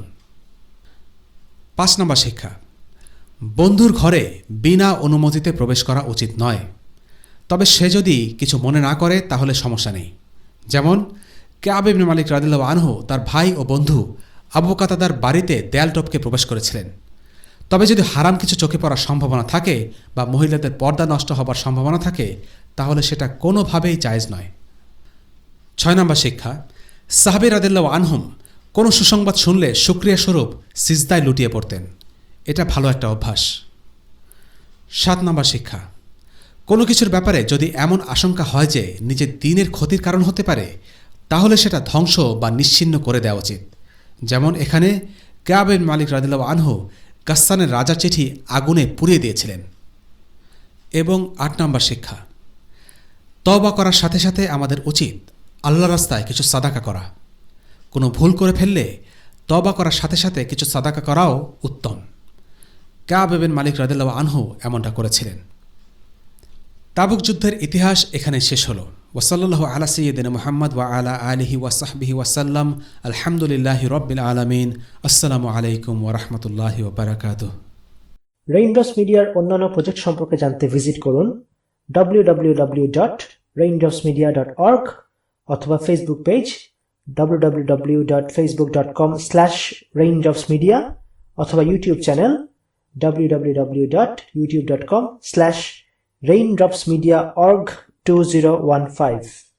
5 নম্বর শিক্ষা, বন্ধুর ঘরে বিনা অনুমতিতে প্রবেশ করা উচিত নয়। তবে সে যদি কিছু মনে না করে তাহলে সমস্যা নেই। যেমন কাব ইবনে মালিক রাদিয়াল্লাহু আনহু তার ভাই ও বন্ধু আবু কাতাদার বাড়িতে দেয়াল টপকে প্রবেশ করেছিলেন। তবে যদি হারাম কিছু চোখে পড়ার সম্ভাবনা থাকে বা মহিলাদের পর্দা নষ্ট হবার সম্ভাবনা থাকে তাহলে সেটা কোনোভাবেই জায়েজ নয়। 6 নম্বর শিক্ষা, সাহাবী রাদিয়াল্লাহু আনহুম কোনো সুসংবাদ শুনলে শুকরিয়া স্বরূপ সিজদায় লুটিয়ে পড়তেন। এটা ভালো একটা অভ্যাস। 7 নম্বর শিক্ষা, কোনো কিছুর ব্যাপারে যদি এমন আশঙ্কা হয় যে নিজের দ্বীনের ক্ষতির কারণ হতে পারে তাহলে সেটা ধ্বংস বা নিশ্চিহ্ন করে দেওয়া উচিত। যেমন এখানে কাব ইবনে মালিক রাদিয়াল্লাহু আনহু গাসসানের রাজার চিঠি আগুনে পুড়িয়ে দিয়েছিলেন। এবং 8 নম্বর শিক্ষা, তওবা করার সাথে সাথে আমাদের উচিত আল্লাহর রাস্তায় কিছু সাদাকা করা। কোনো ভুল করে ফেললে তওবা করার সাথে সাথে কিছু সাদাকা করাও উত্তম। কাব ইবনে মালিক রাদিয়াল্লাহু আনহু এমনটা করেছিলেন। তাবুক যুদ্ধের ইতিহাস এখানে শেষ হলো। ওয়াসাল্লাল্লাহু আলা সাইয়্যিদিনা মুহাম্মদ ওয়া আলা আলিহি ওয়া সাহবিহি ওয়াসাল্লাম। আলহামদুলিল্লাহি রাব্বিল আলামিন। আসসালামু আলাইকুম ওয়া রাহমাতুল্লাহি ওয়া বারাকাতুহু। রেইনড্রপস মিডিয়ার অন্যান্য প্রজেক্ট সম্পর্কে জানতে ভিজিট করুন www.raindropsmedia.org অথবা ফেসবুক পেজ www.facebook.com/raindropsmedia অথবা ইউটিউব চ্যানেল www.youtube.com/raindropsmediaorg2015